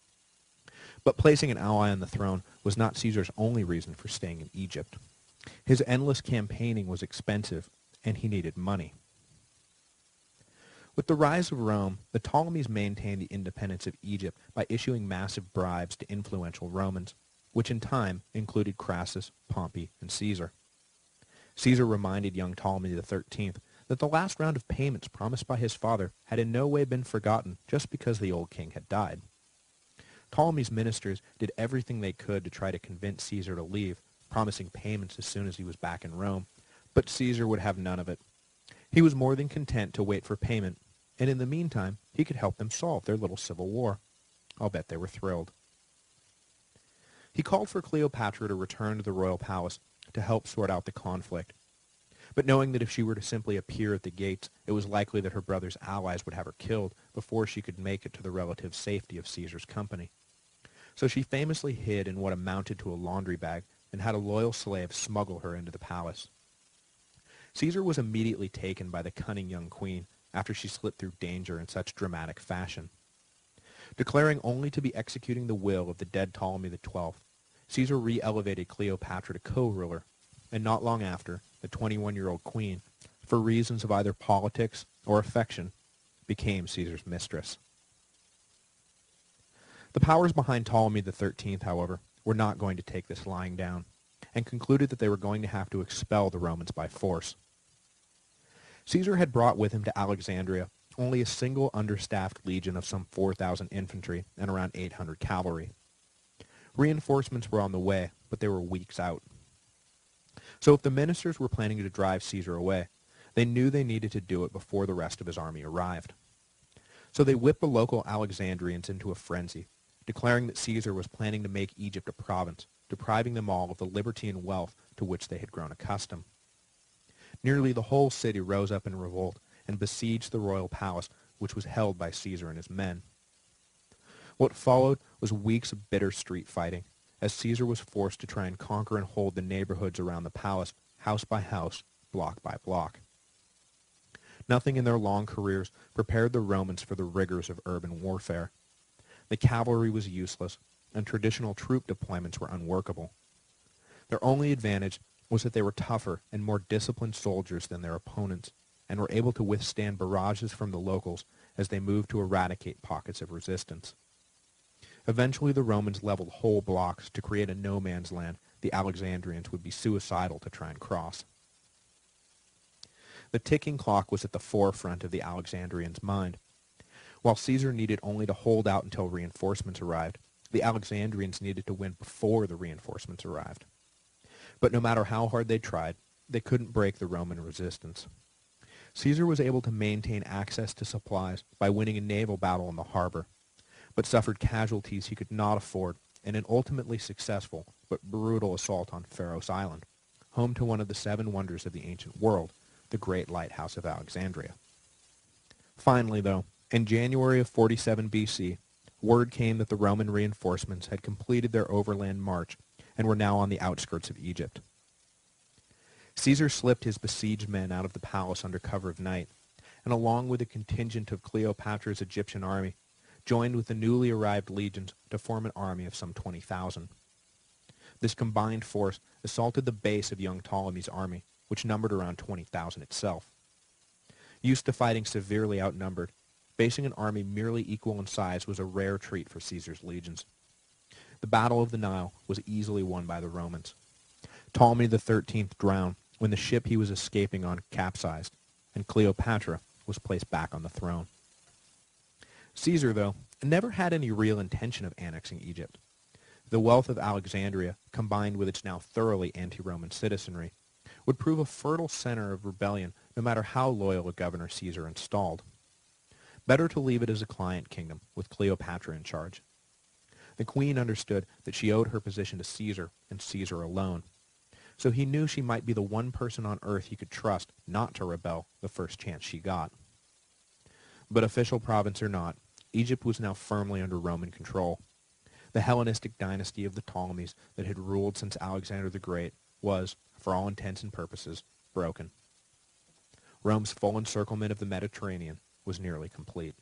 But placing an ally on the throne was not Caesar's only reason for staying in Egypt. His endless campaigning was expensive, and he needed money. With the rise of Rome, the Ptolemies maintained the independence of Egypt by issuing massive bribes to influential Romans, which in time included Crassus, Pompey, and Caesar. Caesar reminded young Ptolemy the thirteenth that the last round of payments promised by his father had in no way been forgotten just because the old king had died. Ptolemy's ministers did everything they could to try to convince Caesar to leave, promising payments as soon as he was back in Rome, but Caesar would have none of it. He was more than content to wait for payment, and in the meantime, he could help them solve their little civil war. I'll bet they were thrilled. He called for Cleopatra to return to the royal palace to help sort out the conflict. But knowing that if she were to simply appear at the gates, it was likely that her brother's allies would have her killed before she could make it to the relative safety of Caesar's company. So she famously hid in what amounted to a laundry bag and had a loyal slave smuggle her into the palace. Caesar was immediately taken by the cunning young queen after she slipped through danger in such dramatic fashion. Declaring only to be executing the will of the dead Ptolemy the twelfth, Caesar re-elevated Cleopatra to co-ruler, and not long after, the twenty-one-year-old queen, for reasons of either politics or affection, became Caesar's mistress. The powers behind Ptolemy the thirteenth, however, were not going to take this lying down, and concluded that they were going to have to expel the Romans by force. Caesar had brought with him to Alexandria only a single understaffed legion of some four thousand infantry and around eight hundred cavalry. Reinforcements were on the way, but they were weeks out. So if the ministers were planning to drive Caesar away, they knew they needed to do it before the rest of his army arrived. So they whipped the local Alexandrians into a frenzy, declaring that Caesar was planning to make Egypt a province, depriving them all of the liberty and wealth to which they had grown accustomed. Nearly the whole city rose up in revolt and besieged the royal palace, which was held by Caesar and his men. What followed was weeks of bitter street fighting, as Caesar was forced to try and conquer and hold the neighborhoods around the palace, house by house, block by block. Nothing in their long careers prepared the Romans for the rigors of urban warfare. The cavalry was useless, and traditional troop deployments were unworkable. Their only advantage was that they were tougher and more disciplined soldiers than their opponents, and were able to withstand barrages from the locals as they moved to eradicate pockets of resistance. Eventually the Romans leveled whole blocks to create a no-man's land the Alexandrians would be suicidal to try and cross. The ticking clock was at the forefront of the Alexandrians' mind. While Caesar needed only to hold out until reinforcements arrived, the Alexandrians needed to win before the reinforcements arrived. But no matter how hard they tried, they couldn't break the Roman resistance. Caesar was able to maintain access to supplies by winning a naval battle in the harbor, but suffered casualties he could not afford in an ultimately successful but brutal assault on Pharos Island, home to one of the seven wonders of the ancient world, the Great Lighthouse of Alexandria. Finally, though, in January of forty-seven B C, word came that the Roman reinforcements had completed their overland march and were now on the outskirts of Egypt. Caesar slipped his besieged men out of the palace under cover of night, and along with a contingent of Cleopatra's Egyptian army, joined with the newly arrived legions to form an army of some twenty thousand. This combined force assaulted the base of young Ptolemy's army, which numbered around twenty thousand itself. Used to fighting severely outnumbered, facing an army merely equal in size was a rare treat for Caesar's legions. The Battle of the Nile was easily won by the Romans. Ptolemy the thirteenth drowned when the ship he was escaping on capsized, and Cleopatra was placed back on the throne. Caesar, though, never had any real intention of annexing Egypt. The wealth of Alexandria, combined with its now thoroughly anti-Roman citizenry, would prove a fertile center of rebellion no matter how loyal a governor Caesar installed. Better to leave it as a client kingdom, with Cleopatra in charge. The queen understood that she owed her position to Caesar, and Caesar alone. So he knew she might be the one person on earth he could trust not to rebel the first chance she got. But official province or not, Egypt was now firmly under Roman control. The Hellenistic dynasty of the Ptolemies that had ruled since Alexander the Great was, for all intents and purposes, broken. Rome's full encirclement of the Mediterranean was nearly complete.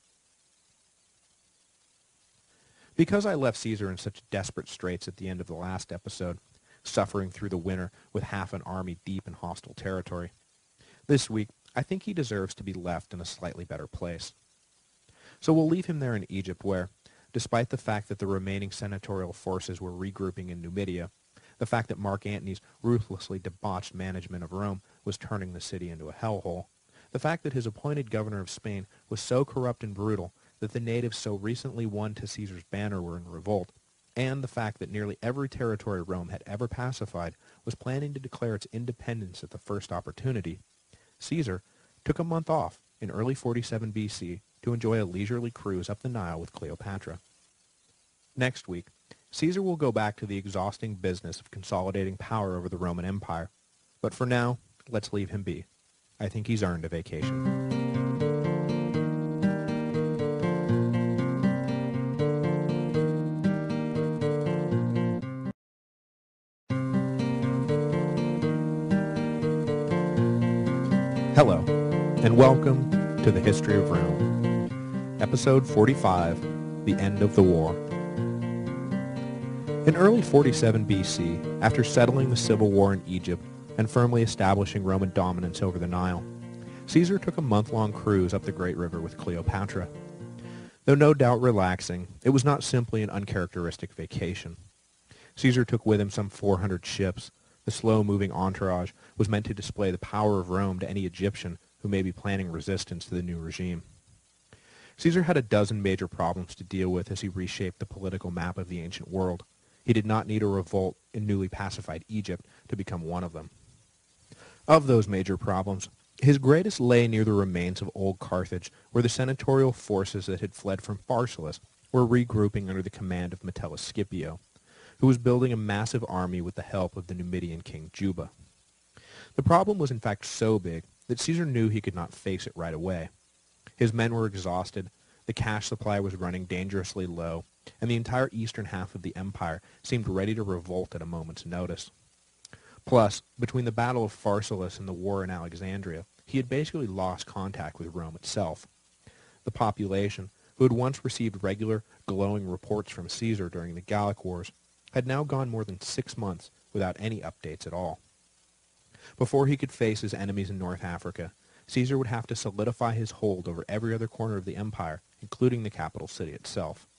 Because I left Caesar in such desperate straits at the end of the last episode, suffering through the winter with half an army deep in hostile territory, this week I think he deserves to be left in a slightly better place. So we'll leave him there in Egypt where, despite the fact that the remaining senatorial forces were regrouping in Numidia, the fact that Mark Antony's ruthlessly debauched management of Rome was turning the city into a hellhole, the fact that his appointed governor of Spain was so corrupt and brutal that the natives so recently won to Caesar's banner were in revolt, and the fact that nearly every territory Rome had ever pacified was planning to declare its independence at the first opportunity, Caesar took a month off in early forty-seven B C to enjoy a leisurely cruise up the Nile with Cleopatra. Next week, Caesar will go back to the exhausting business of consolidating power over the Roman Empire, but for now, let's leave him be. I think he's earned a vacation. Hello, and welcome to the History of Rome. Episode forty-five, The End of the War. In early forty-seven B C, after settling the civil war in Egypt and firmly establishing Roman dominance over the Nile, Caesar took a month-long cruise up the Great River with Cleopatra. Though no doubt relaxing, it was not simply an uncharacteristic vacation. Caesar took with him some four hundred ships. The slow-moving entourage was meant to display the power of Rome to any Egyptian who may be planning resistance to the new regime. Caesar had a dozen major problems to deal with as he reshaped the political map of the ancient world. He did not need a revolt in newly pacified Egypt to become one of them. Of those major problems, his greatest lay near the remains of old Carthage, where the senatorial forces that had fled from Pharsalus were regrouping under the command of Metellus Scipio, who was building a massive army with the help of the Numidian king Juba. The problem was in fact so big that Caesar knew he could not face it right away. His men were exhausted, the cash supply was running dangerously low, and the entire eastern half of the empire seemed ready to revolt at a moment's notice. Plus, between the Battle of Pharsalus and the war in Alexandria, he had basically lost contact with Rome itself. The population, who had once received regular, glowing reports from Caesar during the Gallic Wars, had now gone more than six months without any updates at all. Before he could face his enemies in North Africa, Caesar would have to solidify his hold over every other corner of the empire, including the capital city itself.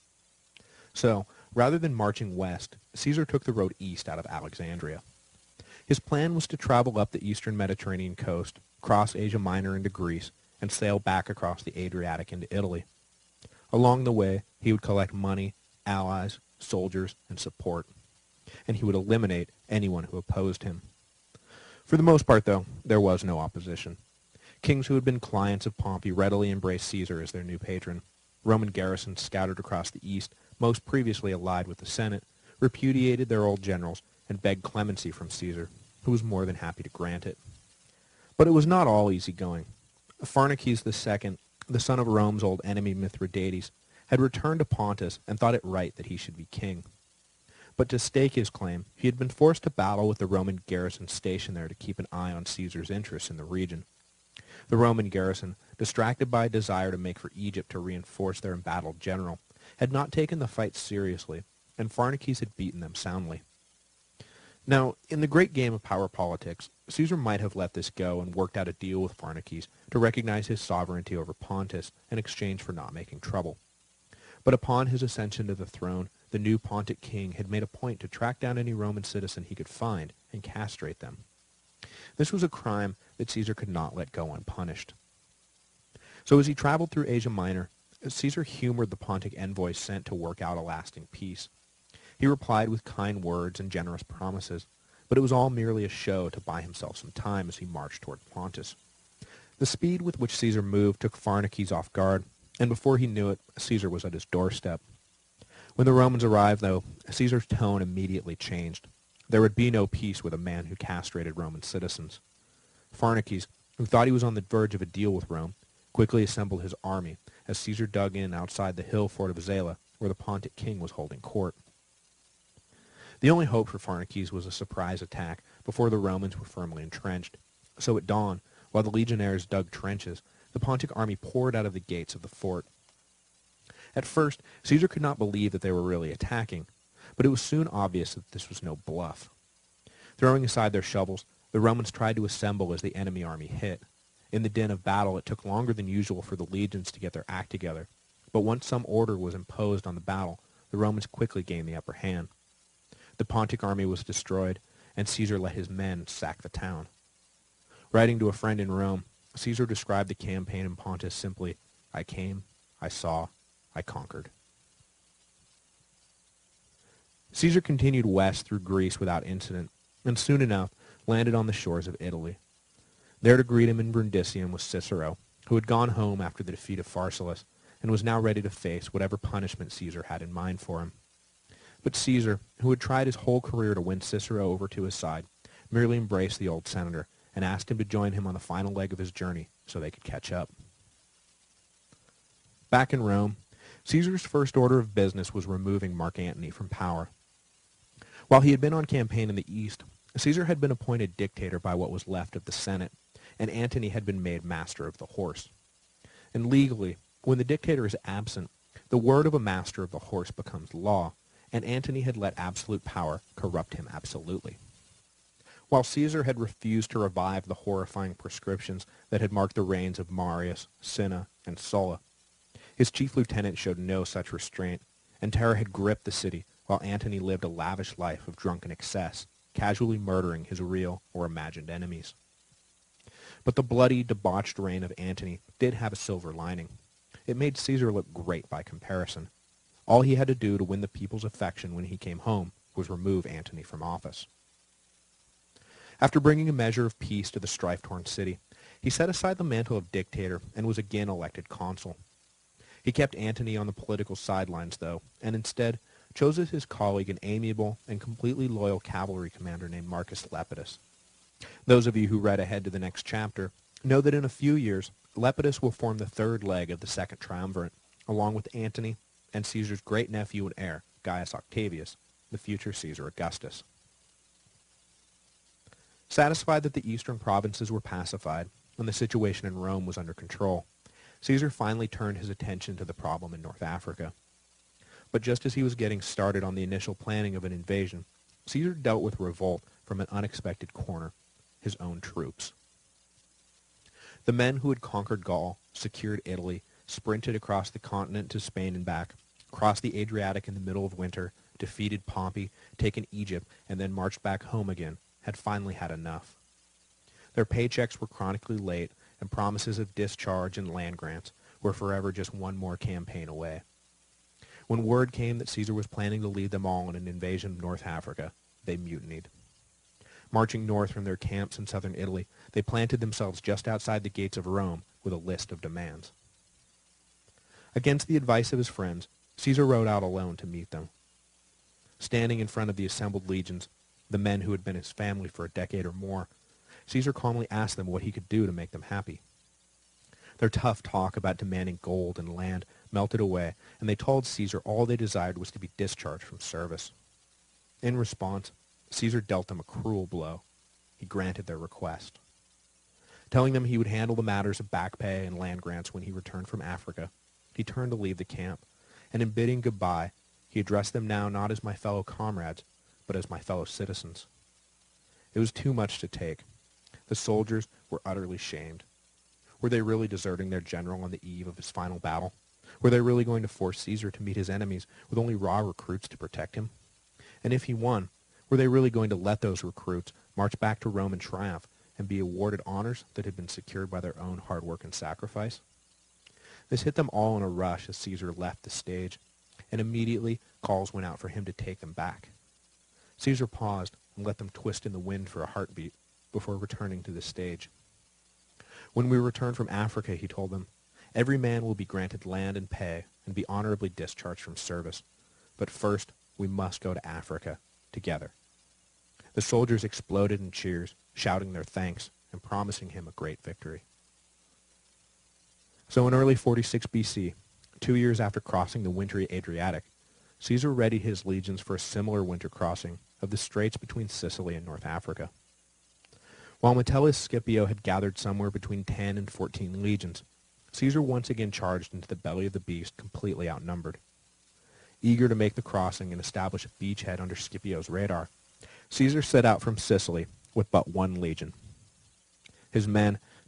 So, rather than marching west, Caesar took the road east out of Alexandria. His plan was to travel up the eastern Mediterranean coast, cross Asia Minor into Greece, and sail back across the Adriatic into Italy. Along the way, he would collect money, allies, soldiers, and support, and he would eliminate anyone who opposed him. For the most part, though, there was no opposition. Kings who had been clients of Pompey readily embraced Caesar as their new patron. Roman garrisons scattered across the east, most previously allied with the Senate, repudiated their old generals and begged clemency from Caesar, who was more than happy to grant it. But it was not all easy going. Pharnaces the Second, the son of Rome's old enemy Mithridates, had returned to Pontus and thought it right that he should be king. But to stake his claim, he had been forced to battle with the Roman garrison stationed there to keep an eye on Caesar's interests in the region. The Roman garrison, distracted by a desire to make for Egypt to reinforce their embattled general, had not taken the fight seriously, and Pharnaces had beaten them soundly. Now, in the great game of power politics, Caesar might have let this go and worked out a deal with Pharnaces to recognize his sovereignty over Pontus in exchange for not making trouble. But upon his ascension to the throne, the new Pontic king had made a point to track down any Roman citizen he could find and castrate them. This was a crime that Caesar could not let go unpunished. So as he traveled through Asia Minor, Caesar humored the Pontic envoys sent to work out a lasting peace. He replied with kind words and generous promises, but it was all merely a show to buy himself some time as he marched toward Pontus. The speed with which Caesar moved took Pharnaces off guard, and before he knew it, Caesar was at his doorstep. When the Romans arrived, though, Caesar's tone immediately changed. There would be no peace with a man who castrated Roman citizens. Pharnaces, who thought he was on the verge of a deal with Rome, quickly assembled his army as Caesar dug in outside the hill fort of Zela, where the Pontic king was holding court. The only hope for Pharnaces was a surprise attack before the Romans were firmly entrenched. So at dawn, while the legionaries dug trenches, the Pontic army poured out of the gates of the fort. At first, Caesar could not believe that they were really attacking, but it was soon obvious that this was no bluff. Throwing aside their shovels, the Romans tried to assemble as the enemy army hit, In the din of battle, it took longer than usual for the legions to get their act together, but once some order was imposed on the battle, the Romans quickly gained the upper hand. The Pontic army was destroyed, and Caesar let his men sack the town. Writing to a friend in Rome, Caesar described the campaign in Pontus simply, "I came, I saw, I conquered." Caesar continued west through Greece without incident, and soon enough landed on the shores of Italy. There to greet him in Brundisium was Cicero, who had gone home after the defeat of Pharsalus, and was now ready to face whatever punishment Caesar had in mind for him. But Caesar, who had tried his whole career to win Cicero over to his side, merely embraced the old senator and asked him to join him on the final leg of his journey so they could catch up. Back in Rome, Caesar's first order of business was removing Mark Antony from power. While he had been on campaign in the east, Caesar had been appointed dictator by what was left of the Senate, and Antony had been made master of the horse. And legally, when the dictator is absent, the word of a master of the horse becomes law, and Antony had let absolute power corrupt him absolutely. While Caesar had refused to revive the horrifying proscriptions that had marked the reigns of Marius, Cinna, and Sulla, his chief lieutenant showed no such restraint, and terror had gripped the city while Antony lived a lavish life of drunken excess, casually murdering his real or imagined enemies. But the bloody, debauched reign of Antony did have a silver lining. It made Caesar look great by comparison. All he had to do to win the people's affection when he came home was remove Antony from office. After bringing a measure of peace to the strife-torn city, he set aside the mantle of dictator and was again elected consul. He kept Antony on the political sidelines, though, and instead chose as his colleague an amiable and completely loyal cavalry commander named Marcus Lepidus. Those of you who read ahead to the next chapter know that in a few years, Lepidus will form the third leg of the Second Triumvirate, along with Antony and Caesar's great-nephew and heir, Gaius Octavius, the future Caesar Augustus. Satisfied that the eastern provinces were pacified and the situation in Rome was under control, Caesar finally turned his attention to the problem in North Africa. But just as he was getting started on the initial planning of an invasion, Caesar dealt with revolt from an unexpected corner, his own troops. The men who had conquered Gaul, secured Italy, sprinted across the continent to Spain and back, crossed the Adriatic in the middle of winter, defeated Pompey, taken Egypt, and then marched back home again, had finally had enough. Their paychecks were chronically late, and promises of discharge and land grants were forever just one more campaign away. When word came that Caesar was planning to lead them all in an invasion of North Africa, they mutinied. Marching north from their camps in southern Italy, they planted themselves just outside the gates of Rome with a list of demands. Against the advice of his friends, Caesar rode out alone to meet them. Standing in front of the assembled legions, the men who had been his family for a decade or more, Caesar calmly asked them what he could do to make them happy. Their tough talk about demanding gold and land melted away, and they told Caesar all they desired was to be discharged from service. In response, Caesar dealt them a cruel blow. He granted their request. Telling them he would handle the matters of back pay and land grants when he returned from Africa, he turned to leave the camp, and in bidding goodbye, he addressed them now not as my fellow comrades, but as my fellow citizens. It was too much to take. The soldiers were utterly shamed. Were they really deserting their general on the eve of his final battle? Were they really going to force Caesar to meet his enemies with only raw recruits to protect him? And if he won, were they really going to let those recruits march back to Rome in triumph and be awarded honors that had been secured by their own hard work and sacrifice? This hit them all in a rush as Caesar left the stage, and immediately calls went out for him to take them back. Caesar paused and let them twist in the wind for a heartbeat before returning to the stage. When we return from Africa, he told them, every man will be granted land and pay and be honorably discharged from service. But first, we must go to Africa, together. The soldiers exploded in cheers, shouting their thanks and promising him a great victory. So in early forty-six B C, two years after crossing the wintry Adriatic, Caesar readied his legions for a similar winter crossing of the straits between Sicily and North Africa. While Metellus Scipio had gathered somewhere between ten and fourteen legions, Caesar once again charged into the belly of the beast completely outnumbered. Eager to make the crossing and establish a beachhead under Scipio's radar, Caesar set out from Sicily with but one legion. His men,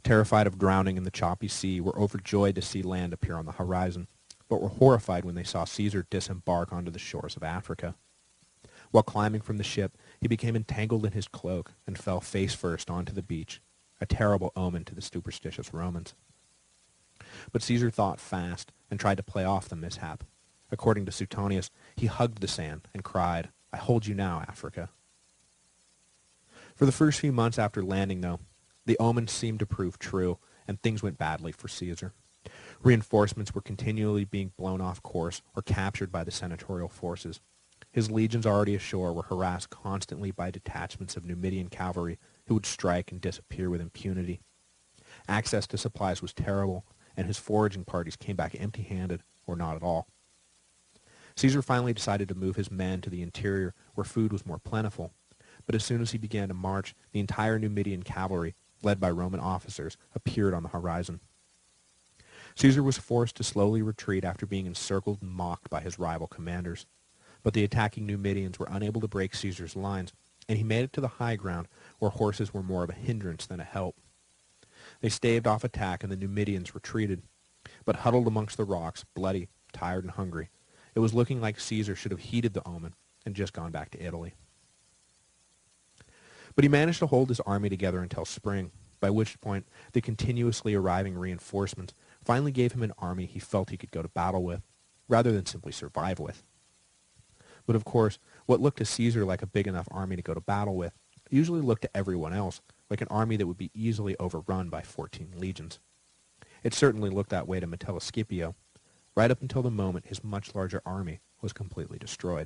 terrified of drowning in the choppy sea, were overjoyed to see land appear on the horizon, but were horrified when they saw Caesar disembark onto the shores of Africa. While climbing from the ship, he became entangled in his cloak and fell face first onto the beach, a terrible omen to the superstitious Romans. But Caesar thought fast and tried to play off the mishap. According to Suetonius, he hugged the sand and cried, "I hold you now, Africa." For the first few months after landing, though, the omens seemed to prove true, and things went badly for Caesar. Reinforcements were continually being blown off course or captured by the senatorial forces. His legions already ashore were harassed constantly by detachments of Numidian cavalry who would strike and disappear with impunity. Access to supplies was terrible, and his foraging parties came back empty-handed or not at all. Caesar finally decided to move his men to the interior where food was more plentiful, but as soon as he began to march, the entire Numidian cavalry, led by Roman officers, appeared on the horizon. Caesar was forced to slowly retreat after being encircled and mocked by his rival commanders, but the attacking Numidians were unable to break Caesar's lines, and he made it to the high ground where horses were more of a hindrance than a help. They staved off attack, and the Numidians retreated, but huddled amongst the rocks, bloody, tired, and hungry. It was looking like Caesar should have heeded the omen and just gone back to Italy. But he managed to hold his army together until spring, by which point the continuously arriving reinforcements finally gave him an army he felt he could go to battle with, rather than simply survive with. But of course, what looked to Caesar like a big enough army to go to battle with usually looked to everyone else like an army that would be easily overrun by fourteen legions. It certainly looked that way to Metellus Scipio, right up until the moment his much larger army was completely destroyed.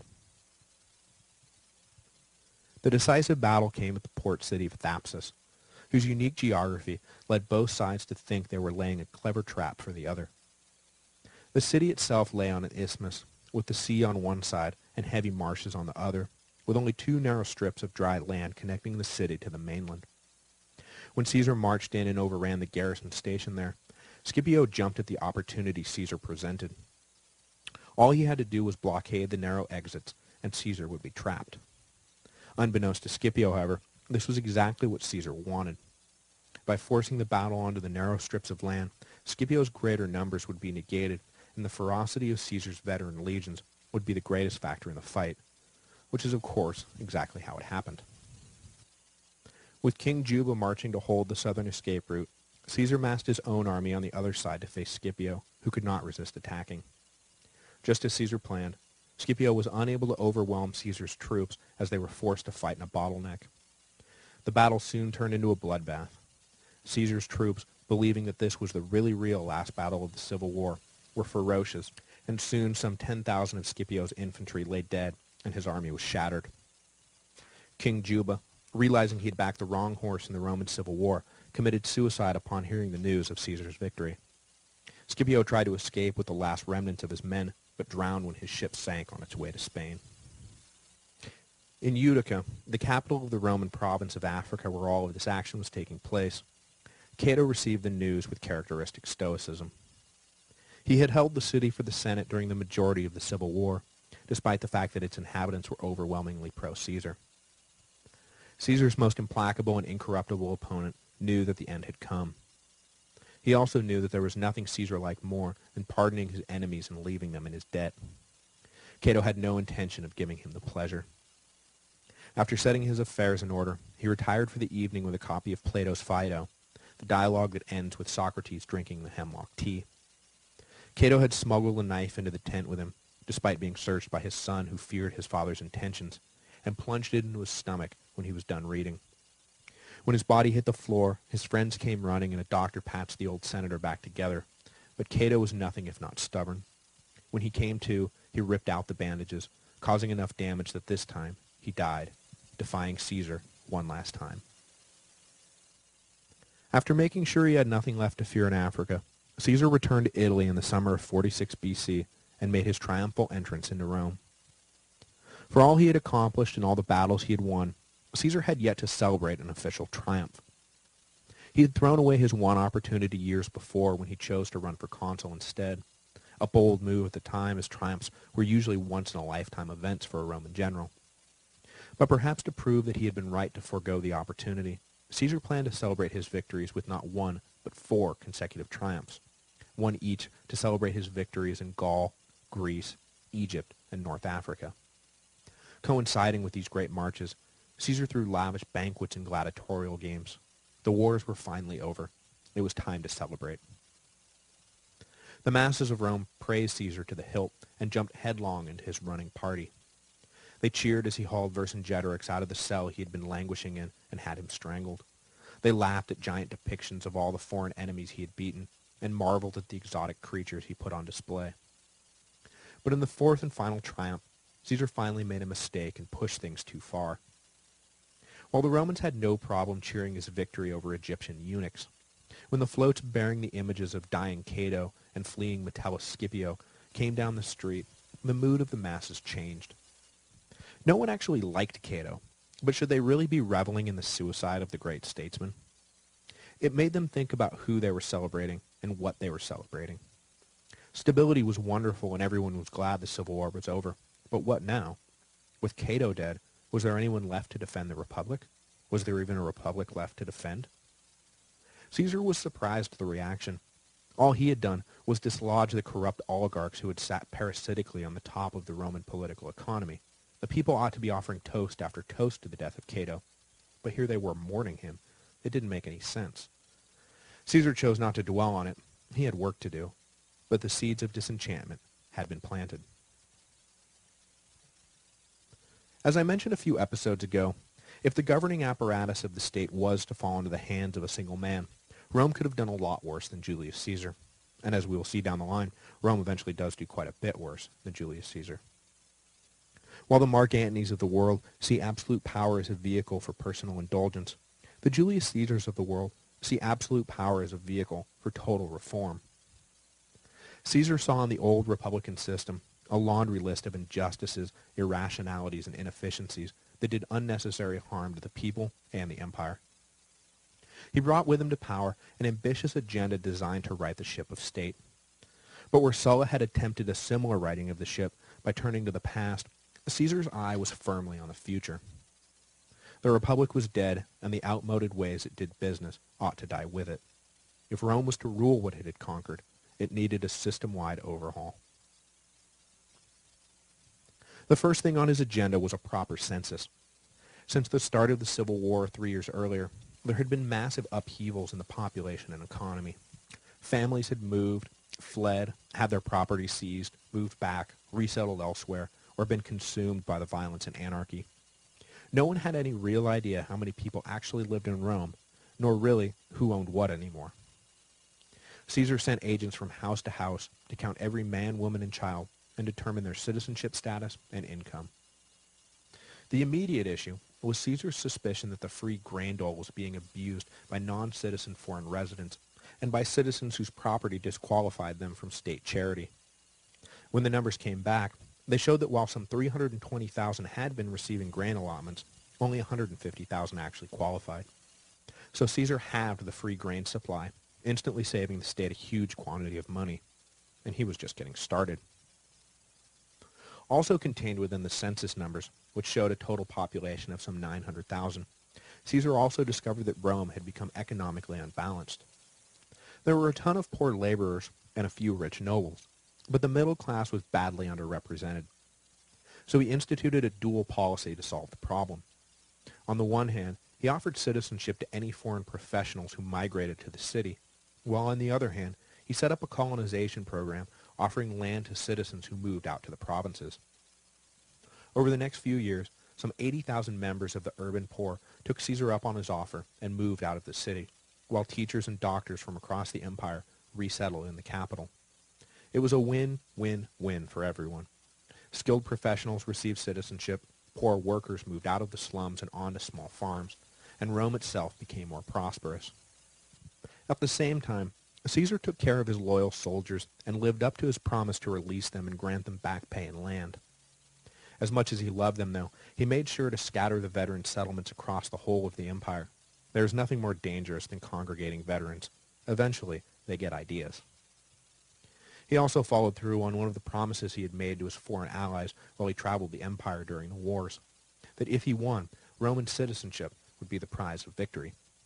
The decisive battle came at the port city of Thapsus, whose unique geography led both sides to think they were laying a clever trap for the other. The city itself lay on an isthmus, with the sea on one side and heavy marshes on the other, with only two narrow strips of dry land connecting the city to the mainland. When Caesar marched in and overran the garrison station there, Scipio jumped at the opportunity Caesar presented. All he had to do was blockade the narrow exits, and Caesar would be trapped. Unbeknownst to Scipio, however, this was exactly what Caesar wanted. By forcing the battle onto the narrow strips of land, Scipio's greater numbers would be negated, and the ferocity of Caesar's veteran legions would be the greatest factor in the fight, which is, of course, exactly how it happened. With King Juba marching to hold the southern escape route, Caesar massed his own army on the other side to face Scipio, who could not resist attacking. Just as Caesar planned, Scipio was unable to overwhelm Caesar's troops as they were forced to fight in a bottleneck. The battle soon turned into a bloodbath. Caesar's troops, believing that this was the really real last battle of the Civil War, were ferocious, and soon some ten thousand of Scipio's infantry lay dead, and his army was shattered. King Juba, realizing he had backed the wrong horse in the Roman Civil War, committed suicide upon hearing the news of Caesar's victory. Scipio tried to escape with the last remnants of his men, but drowned when his ship sank on its way to Spain. In Utica, the capital of the Roman province of Africa where all of this action was taking place, Cato received the news with characteristic stoicism. He had held the city for the Senate during the majority of the Civil War, despite the fact that its inhabitants were overwhelmingly pro-Caesar. Caesar's most implacable and incorruptible opponent knew that the end had come. He also knew that there was nothing Caesar liked more than pardoning his enemies and leaving them in his debt. Cato had no intention of giving him the pleasure. After setting his affairs in order, he retired for the evening with a copy of Plato's Phaedo, the dialogue that ends with Socrates drinking the hemlock tea. Cato had smuggled a knife into the tent with him, despite being searched by his son who feared his father's intentions, and plunged it into his stomach when he was done reading. When his body hit the floor, his friends came running and a doctor patched the old senator back together, but Cato was nothing if not stubborn. When he came to, he ripped out the bandages, causing enough damage that this time he died, defying Caesar one last time. After making sure he had nothing left to fear in Africa, Caesar returned to Italy in the summer of forty-six B C and made his triumphal entrance into Rome. For all he had accomplished and all the battles he had won, Caesar had yet to celebrate an official triumph. He had thrown away his one opportunity years before when he chose to run for consul instead, a bold move at the time as triumphs were usually once-in-a-lifetime events for a Roman general. But perhaps to prove that he had been right to forego the opportunity, Caesar planned to celebrate his victories with not one, but four consecutive triumphs, one each to celebrate his victories in Gaul, Greece, Egypt, and North Africa. Coinciding with these great marches, Caesar threw lavish banquets and gladiatorial games. The wars were finally over. It was time to celebrate. The masses of Rome praised Caesar to the hilt and jumped headlong into his running party. They cheered as he hauled Vercingetorix out of the cell he had been languishing in and had him strangled. They laughed at giant depictions of all the foreign enemies he had beaten and marveled at the exotic creatures he put on display. But in the fourth and final triumph, Caesar finally made a mistake and pushed things too far. While the Romans had no problem cheering his victory over Egyptian eunuchs, when the floats bearing the images of dying Cato and fleeing Metellus Scipio came down the street, the mood of the masses changed. No one actually liked Cato, but should they really be reveling in the suicide of the great statesman? It made them think about who they were celebrating and what they were celebrating. Stability was wonderful and everyone was glad the Civil War was over. But what now? With Cato dead, was there anyone left to defend the Republic? Was there even a Republic left to defend? Caesar was surprised at the reaction. All he had done was dislodge the corrupt oligarchs who had sat parasitically on the top of the Roman political economy. The people ought to be offering toast after toast to the death of Cato. But here they were mourning him. It didn't make any sense. Caesar chose not to dwell on it. He had work to do. But the seeds of disenchantment had been planted. As I mentioned a few episodes ago, if the governing apparatus of the state was to fall into the hands of a single man, Rome could have done a lot worse than Julius Caesar. And as we will see down the line, Rome eventually does do quite a bit worse than Julius Caesar. While the Mark Antonys of the world see absolute power as a vehicle for personal indulgence, the Julius Caesars of the world see absolute power as a vehicle for total reform. Caesar saw in the old republican system a laundry list of injustices, irrationalities, and inefficiencies that did unnecessary harm to the people and the empire. He brought with him to power an ambitious agenda designed to right the ship of state. But where Sulla had attempted a similar righting of the ship by turning to the past, Caesar's eye was firmly on the future. The Republic was dead, and the outmoded ways it did business ought to die with it. If Rome was to rule what it had conquered, it needed a system-wide overhaul. The first thing on his agenda was a proper census. Since the start of the Civil War three years earlier, there had been massive upheavals in the population and economy. Families had moved, fled, had their property seized, moved back, resettled elsewhere, or been consumed by the violence and anarchy. No one had any real idea how many people actually lived in Rome, nor really who owned what anymore. Caesar sent agents from house to house to count every man, woman, and child and determine their citizenship status and income. The immediate issue was Caesar's suspicion that the free grain dole was being abused by non-citizen foreign residents and by citizens whose property disqualified them from state charity. When the numbers came back, they showed that while some three hundred twenty thousand had been receiving grain allotments, only one hundred fifty thousand actually qualified. So Caesar halved the free grain supply, instantly saving the state a huge quantity of money. And he was just getting started. Also contained within the census numbers, which showed a total population of some nine hundred thousand, Caesar also discovered that Rome had become economically unbalanced. There were a ton of poor laborers and a few rich nobles, but the middle class was badly underrepresented. So he instituted a dual policy to solve the problem. On the one hand, he offered citizenship to any foreign professionals who migrated to the city, while on the other hand, he set up a colonization program offering land to citizens who moved out to the provinces. Over the next few years, some eighty thousand members of the urban poor took Caesar up on his offer and moved out of the city, while teachers and doctors from across the empire resettled in the capital. It was a win-win-win for everyone. Skilled professionals received citizenship, poor workers moved out of the slums and onto small farms, and Rome itself became more prosperous. At the same time, Caesar took care of his loyal soldiers and lived up to his promise to release them and grant them back pay and land. As much as he loved them, though, he made sure to scatter the veteran settlements across the whole of the empire. There is nothing more dangerous than congregating veterans. Eventually, they get ideas. He also followed through on one of the promises he had made to his foreign allies while he traveled the empire during the wars, that if he won, Roman citizenship would be the prize of victory.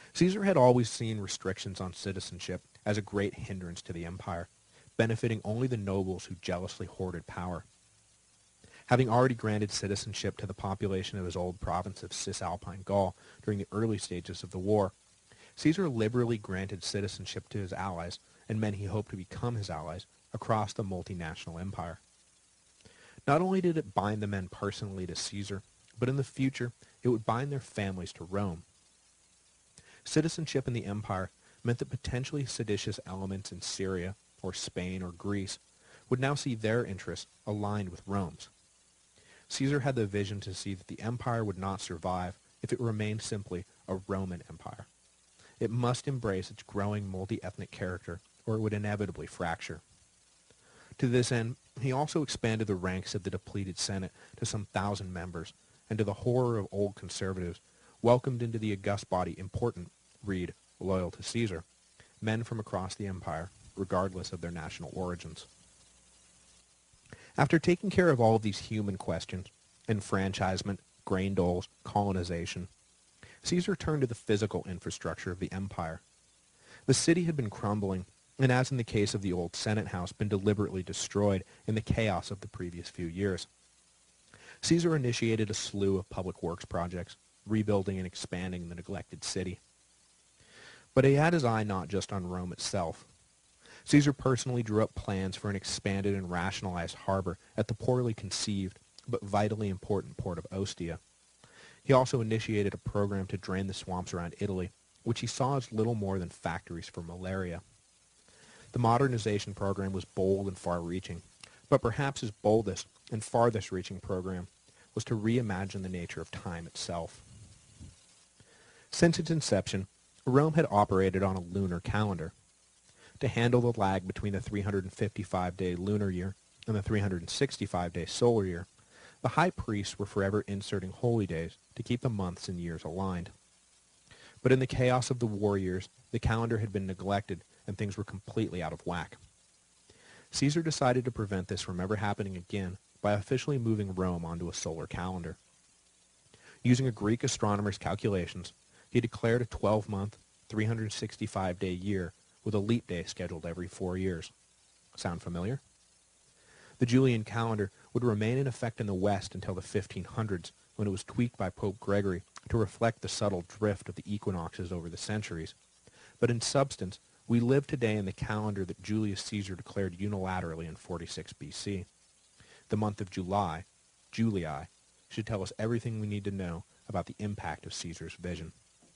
Caesar had always seen restrictions on citizenship as a great hindrance to the empire, benefiting only the nobles who jealously hoarded power. Having already granted citizenship to the population of his old province of Cisalpine Gaul during the early stages of the war, Caesar liberally granted citizenship to his allies and men he hoped to become his allies across the multinational empire. Not only did it bind the men personally to Caesar, but in the future it would bind their families to Rome. Citizenship in the empire meant that potentially seditious elements in Syria or Spain or Greece would now see their interests aligned with Rome's. Caesar had the vision to see that the empire would not survive if it remained simply a Roman empire. It must embrace its growing multi-ethnic character, or it would inevitably fracture. To this end, he also expanded the ranks of the depleted Senate to some thousand members, and to the horror of old conservatives, welcomed into the august body important, read, loyal to Caesar, men from across the empire, regardless of their national origins. After taking care of all of these human questions, enfranchisement, grain doles, colonization, Caesar turned to the physical infrastructure of the empire. The city had been crumbling, and as in the case of the old Senate House, been deliberately destroyed in the chaos of the previous few years. Caesar initiated a slew of public works projects, rebuilding and expanding the neglected city. But he had his eye not just on Rome itself. Caesar personally drew up plans for an expanded and rationalized harbor at the poorly conceived but vitally important port of Ostia. He also initiated a program to drain the swamps around Italy, which he saw as little more than factories for malaria. The modernization program was bold and far-reaching, but perhaps his boldest and farthest-reaching program was to reimagine the nature of time itself. Since its inception, Rome had operated on a lunar calendar. To handle the lag between the three hundred fifty-five day lunar year and the three hundred sixty-five day solar year, the high priests were forever inserting holy days to keep the months and years aligned. But in the chaos of the war years, the calendar had been neglected and things were completely out of whack. Caesar decided to prevent this from ever happening again by officially moving Rome onto a solar calendar. Using a Greek astronomer's calculations, he declared a twelve-month, three hundred sixty-five day year with a leap day scheduled every four years. Sound familiar? The Julian calendar would remain in effect in the West until the fifteen hundreds, when it was tweaked by Pope Gregory to reflect the subtle drift of the equinoxes over the centuries. But in substance, we live today in the calendar that Julius Caesar declared unilaterally in forty-six B C. The month of July, Julii, should tell us everything we need to know about the impact of Caesar's vision.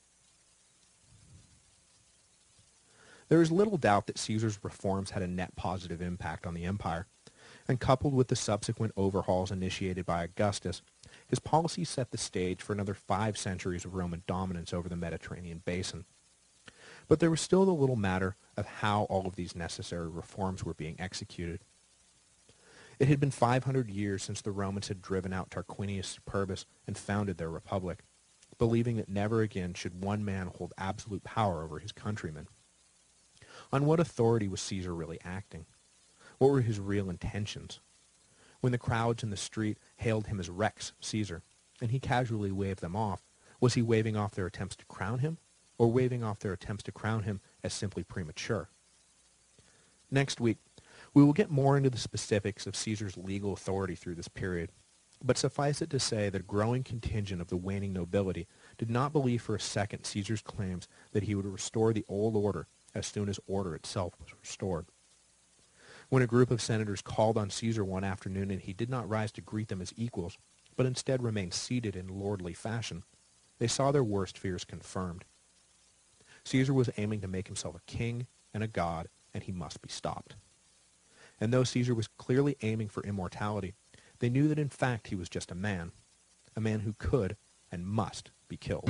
There is little doubt that Caesar's reforms had a net positive impact on the empire, and coupled with the subsequent overhauls initiated by Augustus, his policies set the stage for another five centuries of Roman dominance over the Mediterranean basin. But there was still the little matter of how all of these necessary reforms were being executed. It had been five hundred years since the Romans had driven out Tarquinius Superbus and founded their republic, believing that never again should one man hold absolute power over his countrymen. On what authority was Caesar really acting? What were his real intentions? When the crowds in the street hailed him as Rex Caesar, and he casually waved them off, was he waving off their attempts to crown him, or waving off their attempts to crown him as simply premature? Next week, we will get more into the specifics of Caesar's legal authority through this period, but suffice it to say that a growing contingent of the waning nobility did not believe for a second Caesar's claims that he would restore the old order as soon as order itself was restored. When a group of senators called on Caesar one afternoon and he did not rise to greet them as equals, but instead remained seated in lordly fashion, they saw their worst fears confirmed. Caesar was aiming to make himself a king and a god, and he must be stopped. And though Caesar was clearly aiming for immortality, they knew that in fact he was just a man, a man who could and must be killed.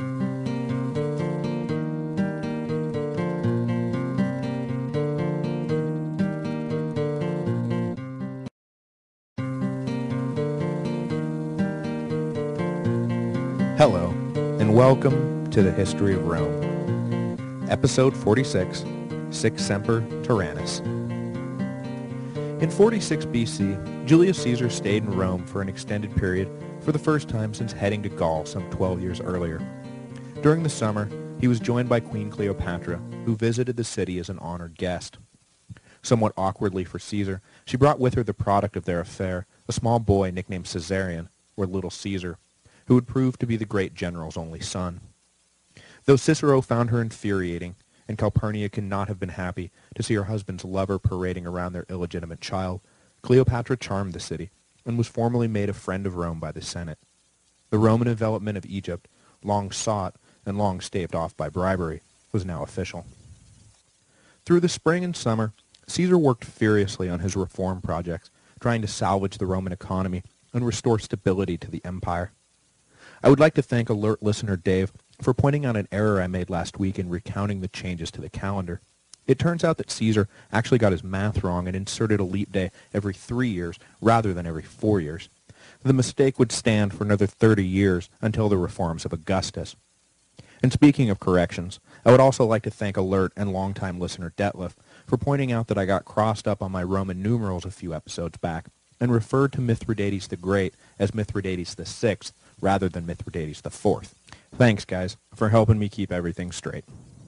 Hello, and welcome to the History of Rome. Episode forty-six, Sic Semper Tyrannis. In forty-six B C, Julius Caesar stayed in Rome for an extended period for the first time since heading to Gaul some twelve years earlier. During the summer, he was joined by Queen Cleopatra, who visited the city as an honored guest. Somewhat awkwardly for Caesar, she brought with her the product of their affair, a small boy nicknamed Caesarion, or Little Caesar, who would prove to be the great general's only son. Though Cicero found her infuriating, and Calpurnia could not have been happy to see her husband's lover parading around their illegitimate child, Cleopatra charmed the city, and was formally made a friend of Rome by the Senate. The Roman envelopment of Egypt, long sought and long staved off by bribery, was now official. Through the spring and summer, Caesar worked furiously on his reform projects, trying to salvage the Roman economy and restore stability to the empire. I would like to thank alert listener Dave for pointing out an error I made last week in recounting the changes to the calendar. It turns out that Caesar actually got his math wrong and inserted a leap day every three years rather than every four years. The mistake would stand for another thirty years until the reforms of Augustus. And speaking of corrections, I would also like to thank alert and longtime listener Detlef for pointing out that I got crossed up on my Roman numerals a few episodes back and referred to Mithridates the Great as Mithridates the Sixth rather than Mithridates the Fourth. Thanks, guys, for helping me keep everything straight.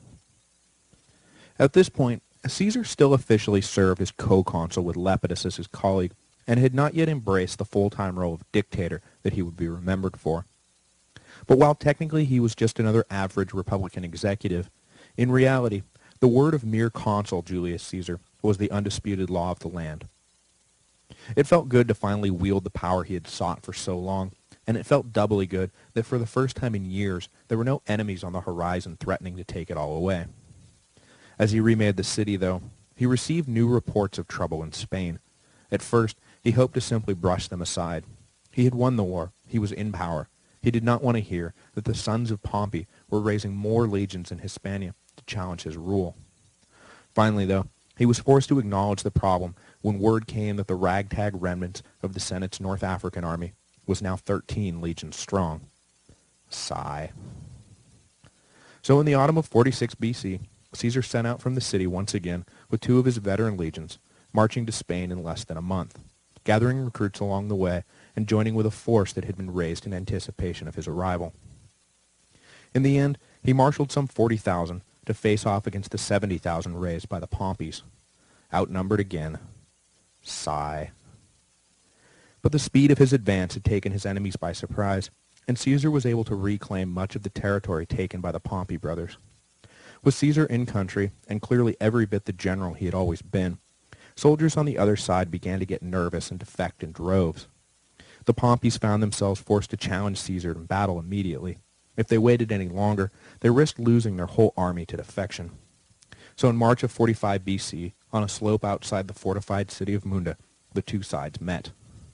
At this point, Caesar still officially served as co-consul with Lepidus as his colleague, and had not yet embraced the full-time role of dictator that he would be remembered for. But while technically he was just another average Republican executive, in reality, the word of mere consul Julius Caesar was the undisputed law of the land. It felt good to finally wield the power he had sought for so long, and it felt doubly good that for the first time in years there were no enemies on the horizon threatening to take it all away. As he remade the city, though, he received new reports of trouble in Spain. At first, he hoped to simply brush them aside. He had won the war. He was in power. He did not want to hear that the sons of Pompey were raising more legions in Hispania to challenge his rule. Finally, though, he was forced to acknowledge the problem when word came that the ragtag remnants of the Senate's North African army was now thirteen legions strong. Sigh. So in the autumn of forty-six B C, Caesar set out from the city once again with two of his veteran legions, marching to Spain in less than a month, gathering recruits along the way and joining with a force that had been raised in anticipation of his arrival. In the end, he marshaled some forty thousand to face off against the seventy thousand raised by the Pompeys. Outnumbered again. Sigh. But the speed of his advance had taken his enemies by surprise, and Caesar was able to reclaim much of the territory taken by the Pompey brothers. With Caesar in country, and clearly every bit the general he had always been, soldiers on the other side began to get nervous and defect in droves. The Pompeys found themselves forced to challenge Caesar in battle immediately. If they waited any longer, they risked losing their whole army to defection. So in March of forty-five B C, on a slope outside the fortified city of Munda, the two sides met.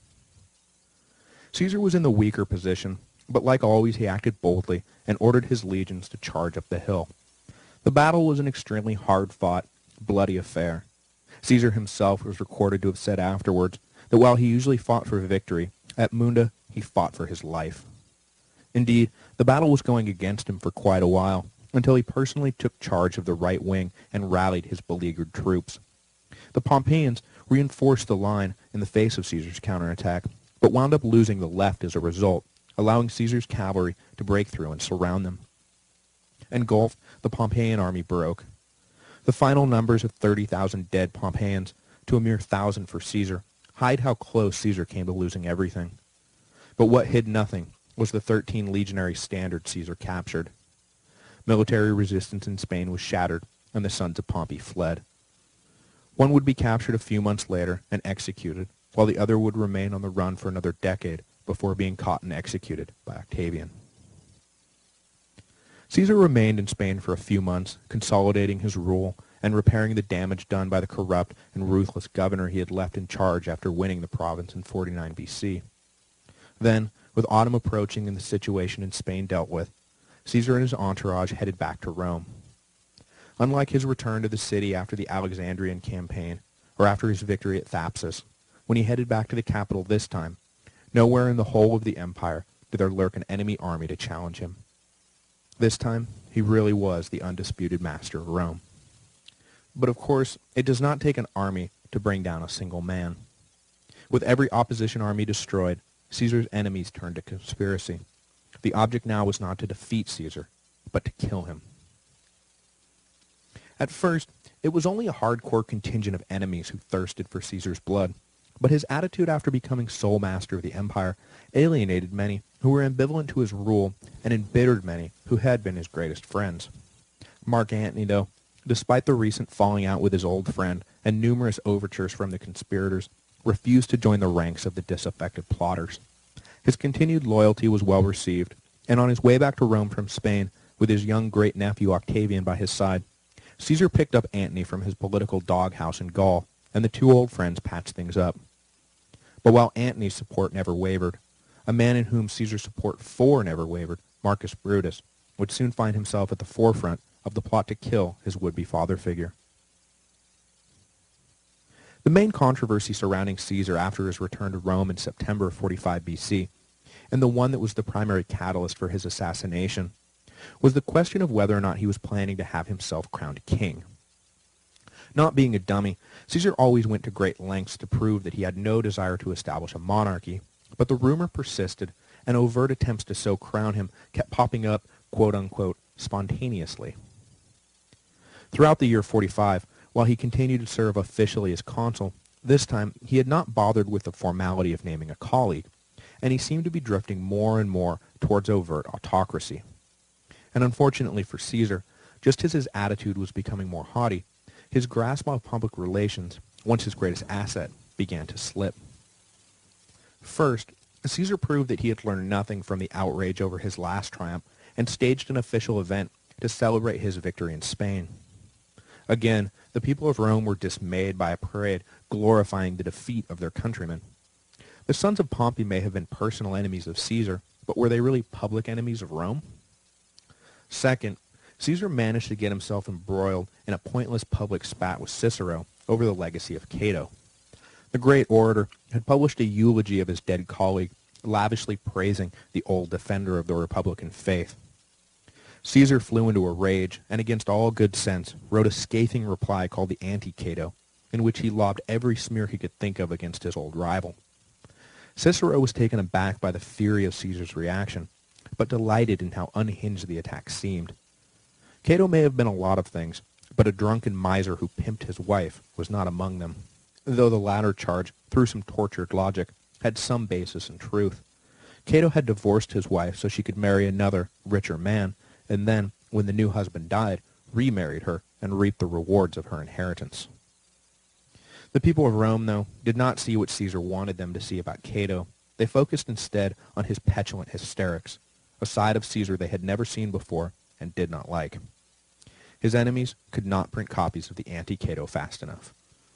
Caesar was in the weaker position, but like always he acted boldly and ordered his legions to charge up the hill. The battle was an extremely hard-fought, bloody affair. Caesar himself was recorded to have said afterwards that while he usually fought for victory, at Munda he fought for his life. Indeed, the battle was going against him for quite a while, until he personally took charge of the right wing and rallied his beleaguered troops. The Pompeians reinforced the line in the face of Caesar's counterattack, but wound up losing the left as a result, allowing Caesar's cavalry to break through and surround them. Engulfed, the Pompeian army broke. The final numbers of thirty thousand dead Pompeians to a mere thousand for Caesar hide how close Caesar came to losing everything. But what hid nothing was the thirteen legionary standard Caesar captured. Military resistance in Spain was shattered, and the sons of Pompey fled. One would be captured a few months later and executed, while the other would remain on the run for another decade before being caught and executed by Octavian. Caesar remained in Spain for a few months, consolidating his rule and repairing the damage done by the corrupt and ruthless governor he had left in charge after winning the province in forty-nine B C. Then, with autumn approaching and the situation in Spain dealt with, Caesar and his entourage headed back to Rome. Unlike his return to the city after the Alexandrian campaign, or after his victory at Thapsus, when he headed back to the capital this time, nowhere in the whole of the empire did there lurk an enemy army to challenge him. This time, he really was the undisputed master of Rome. But of course, it does not take an army to bring down a single man. With every opposition army destroyed, Caesar's enemies turned to conspiracy. The object now was not to defeat Caesar, but to kill him. At first, it was only a hardcore contingent of enemies who thirsted for Caesar's blood, but his attitude after becoming sole master of the empire alienated many who were ambivalent to his rule and embittered many who had been his greatest friends. Mark Antony, though, despite the recent falling out with his old friend and numerous overtures from the conspirators, refused to join the ranks of the disaffected plotters. His continued loyalty was well received, and on his way back to Rome from Spain, with his young great-nephew Octavian by his side, Caesar picked up Antony from his political doghouse in Gaul, and the two old friends patched things up. But while Antony's support never wavered, a man in whom Caesar's support for never wavered, Marcus Brutus, would soon find himself at the forefront of the plot to kill his would-be father figure. The main controversy surrounding Caesar after his return to Rome in September of forty-five B C, and the one that was the primary catalyst for his assassination, was the question of whether or not he was planning to have himself crowned king. Not being a dummy, Caesar always went to great lengths to prove that he had no desire to establish a monarchy, but the rumor persisted, and overt attempts to so crown him kept popping up, quote-unquote, spontaneously. Throughout the year forty-five, while he continued to serve officially as consul, this time he had not bothered with the formality of naming a colleague, and he seemed to be drifting more and more towards overt autocracy. And unfortunately for Caesar, just as his attitude was becoming more haughty, his grasp of public relations, once his greatest asset, began to slip. First, Caesar proved that he had learned nothing from the outrage over his last triumph and staged an official event to celebrate his victory in Spain. Again, the people of Rome were dismayed by a parade glorifying the defeat of their countrymen. The sons of Pompey may have been personal enemies of Caesar, but were they really public enemies of Rome? Second, Caesar managed to get himself embroiled in a pointless public spat with Cicero over the legacy of Cato. The great orator had published a eulogy of his dead colleague, lavishly praising the old defender of the Republican faith. Caesar flew into a rage, and against all good sense, wrote a scathing reply called the Anti-Cato, in which he lobbed every smear he could think of against his old rival. Cicero was taken aback by the fury of Caesar's reaction, but delighted in how unhinged the attack seemed. Cato may have been a lot of things, but a drunken miser who pimped his wife was not among them, though the latter charge, through some tortured logic, had some basis in truth. Cato had divorced his wife so she could marry another, richer man, and then, when the new husband died, remarried her and reaped the rewards of her inheritance. The people of Rome, though, did not see what Caesar wanted them to see about Cato. They focused instead on his petulant hysterics, a side of Caesar they had never seen before and did not like. His enemies could not print copies of the Anti-Cato fast enough.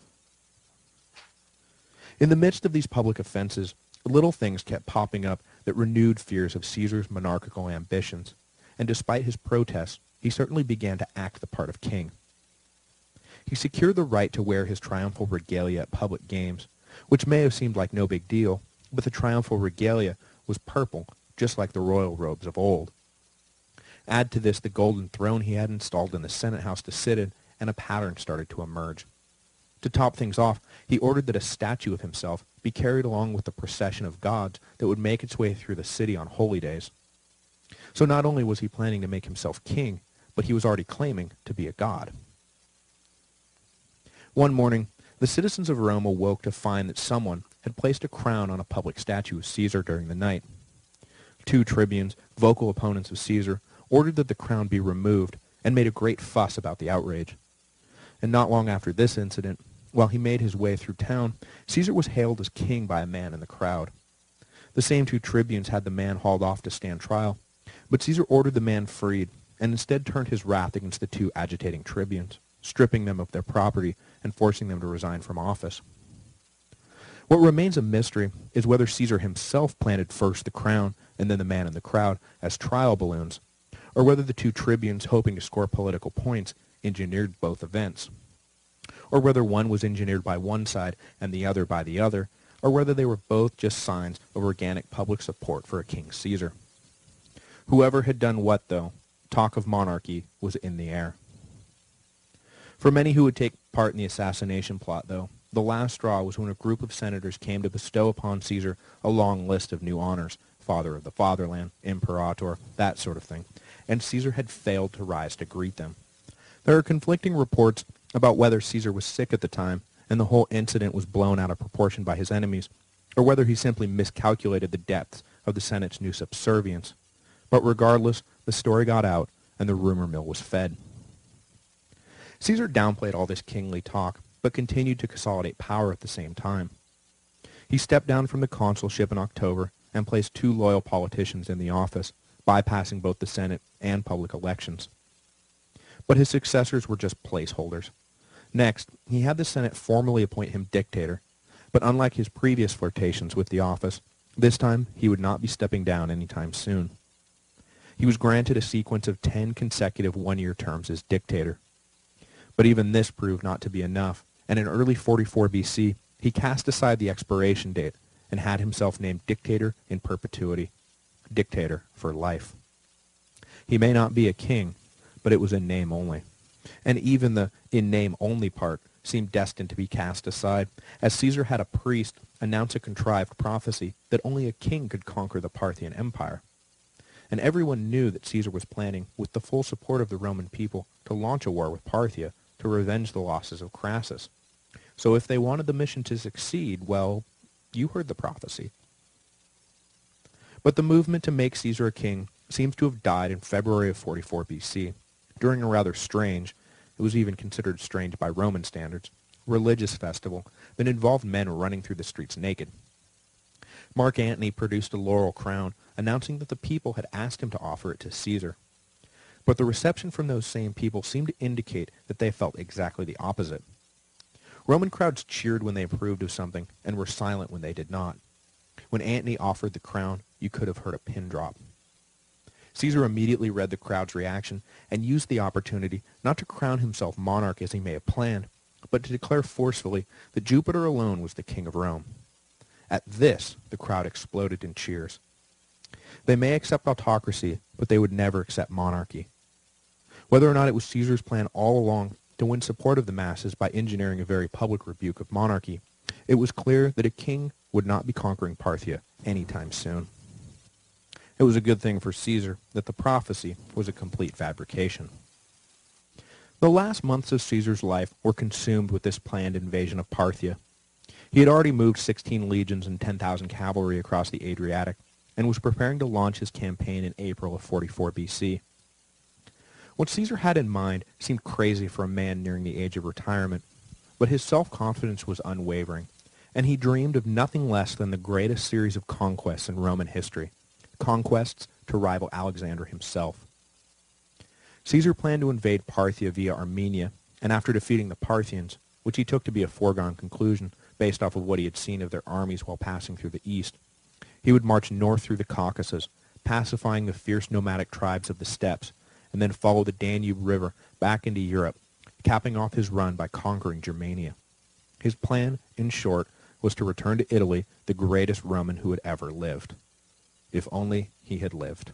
In the midst of these public offenses, little things kept popping up that renewed fears of Caesar's monarchical ambitions, and despite his protests, he certainly began to act the part of king. He secured the right to wear his triumphal regalia at public games, which may have seemed like no big deal, but the triumphal regalia was purple, just like the royal robes of old. Add to this the golden throne he had installed in the Senate House to sit in, and a pattern started to emerge. To top things off, he ordered that a statue of himself be carried along with the procession of gods that would make its way through the city on holy days. So not only was he planning to make himself king, but he was already claiming to be a god. One morning, the citizens of Rome awoke to find that someone had placed a crown on a public statue of Caesar during the night. Two tribunes, vocal opponents of Caesar, ordered that the crown be removed and made a great fuss about the outrage. And not long after this incident, while he made his way through town, Caesar was hailed as king by a man in the crowd. The same two tribunes had the man hauled off to stand trial, but Caesar ordered the man freed, and instead turned his wrath against the two agitating tribunes, stripping them of their property and forcing them to resign from office. What remains a mystery is whether Caesar himself planted first the crown and then the man in the crowd as trial balloons, or whether the two tribunes, hoping to score political points, engineered both events, or whether one was engineered by one side and the other by the other, or whether they were both just signs of organic public support for a King Caesar. Whoever had done what, though, talk of monarchy was in the air. For many who would take part in the assassination plot, though, the last straw was when a group of senators came to bestow upon Caesar a long list of new honors, father of the fatherland, imperator, that sort of thing, and Caesar had failed to rise to greet them. There are conflicting reports about whether Caesar was sick at the time and the whole incident was blown out of proportion by his enemies, or whether he simply miscalculated the depths of the Senate's new subservience. But regardless, the story got out and the rumor mill was fed. Caesar downplayed all this kingly talk, but continued to consolidate power at the same time. He stepped down from the consulship in October and placed two loyal politicians in the office, bypassing both the Senate and public elections. But his successors were just placeholders. Next, he had the Senate formally appoint him dictator, but unlike his previous flirtations with the office, this time he would not be stepping down anytime soon. He was granted a sequence of ten consecutive one-year terms as dictator. But even this proved not to be enough, and in early forty-four B C, he cast aside the expiration date and had himself named dictator in perpetuity, dictator for life. He may not be a king, but it was in name only. And even the in name only part seemed destined to be cast aside, as Caesar had a priest announce a contrived prophecy that only a king could conquer the Parthian Empire. And everyone knew that Caesar was planning, with the full support of the Roman people, to launch a war with Parthia to revenge the losses of Crassus. So if they wanted the mission to succeed, well, you heard the prophecy. But the movement to make Caesar a king seems to have died in February of forty-four B C, during a rather strange, it was even considered strange by Roman standards, religious festival that involved men running through the streets naked. Mark Antony produced a laurel crown, announcing that the people had asked him to offer it to Caesar. But the reception from those same people seemed to indicate that they felt exactly the opposite. Roman crowds cheered when they approved of something and were silent when they did not. When Antony offered the crown, you could have heard a pin drop. Caesar immediately read the crowd's reaction and used the opportunity not to crown himself monarch as he may have planned, but to declare forcefully that Jupiter alone was the king of Rome. At this, the crowd exploded in cheers. They may accept autocracy, but they would never accept monarchy. Whether or not it was Caesar's plan all along to win support of the masses by engineering a very public rebuke of monarchy, it was clear that a king would not be conquering Parthia anytime soon. It was a good thing for Caesar that the prophecy was a complete fabrication. The last months of Caesar's life were consumed with this planned invasion of Parthia. He had already moved sixteen legions and ten thousand cavalry across the Adriatic, and was preparing to launch his campaign in April of forty-four B C. What Caesar had in mind seemed crazy for a man nearing the age of retirement, but his self-confidence was unwavering, and he dreamed of nothing less than the greatest series of conquests in Roman history, conquests to rival Alexander himself. Caesar planned to invade Parthia via Armenia, and after defeating the Parthians, which he took to be a foregone conclusion based off of what he had seen of their armies while passing through the east, he would march north through the Caucasus, pacifying the fierce nomadic tribes of the steppes, and then follow the Danube River back into Europe, capping off his run by conquering Germania. His plan, in short, was to return to Italy the greatest Roman who had ever lived. If only he had lived.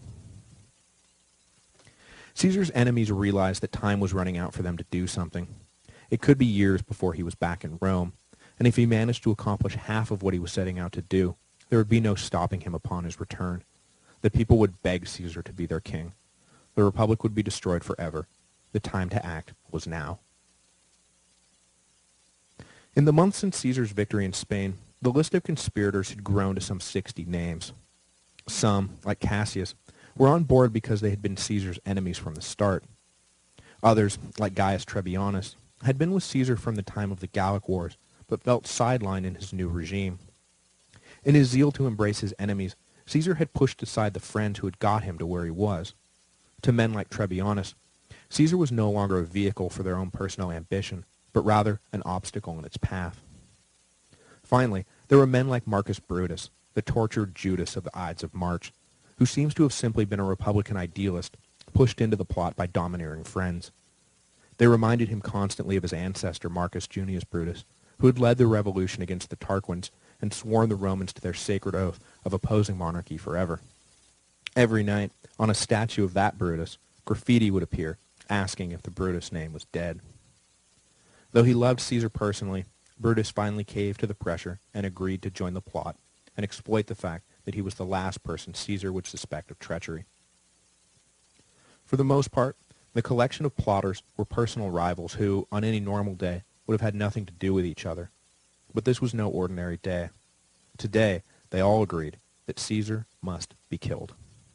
Caesar's enemies realized that time was running out for them to do something. It could be years before he was back in Rome, and if he managed to accomplish half of what he was setting out to do, there would be no stopping him upon his return. The people would beg Caesar to be their king. The Republic would be destroyed forever. The time to act was now. In the months since Caesar's victory in Spain, the list of conspirators had grown to some sixty names. Some, like Cassius, were on board because they had been Caesar's enemies from the start. Others, like Gaius Trebianus, had been with Caesar from the time of the Gallic Wars, but felt sidelined in his new regime. In his zeal to embrace his enemies, Caesar had pushed aside the friends who had got him to where he was. To men like Trebianus, Caesar was no longer a vehicle for their own personal ambition, but rather an obstacle in its path. Finally, there were men like Marcus Brutus, the tortured Judas of the Ides of March, who seems to have simply been a Republican idealist pushed into the plot by domineering friends. They reminded him constantly of his ancestor Marcus Junius Brutus, who had led the revolution against the Tarquins and sworn the Romans to their sacred oath of opposing monarchy forever. Every night, on a statue of that Brutus, graffiti would appear, asking if the Brutus name was dead. Though he loved Caesar personally, Brutus finally caved to the pressure and agreed to join the plot and exploit the fact that he was the last person Caesar would suspect of treachery. For the most part, The collection of plotters were personal rivals who, on any normal day, would have had nothing to do with each other. But this was no ordinary day. Today, they all agreed that Caesar must be killed.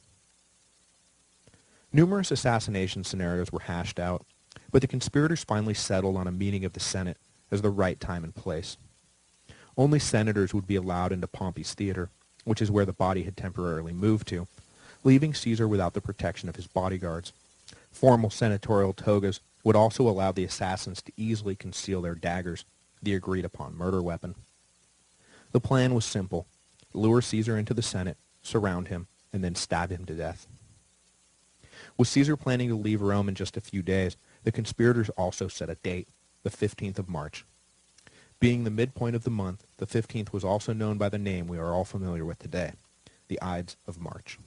Numerous assassination scenarios were hashed out, but the conspirators finally settled on a meeting of the Senate as the right time and place. Only senators would be allowed into Pompey's theater, which is where the body had temporarily moved to, leaving Caesar without the protection of his bodyguards. Formal senatorial togas would also allow the assassins to easily conceal their daggers, the agreed-upon murder weapon. The plan was simple: lure Caesar into the Senate, surround him, and then stab him to death. With Caesar planning to leave Rome in just a few days, the conspirators also set a date, the fifteenth of March. Being the midpoint of the month, the fifteenth was also known by the name we are all familiar with today, the Ides of March.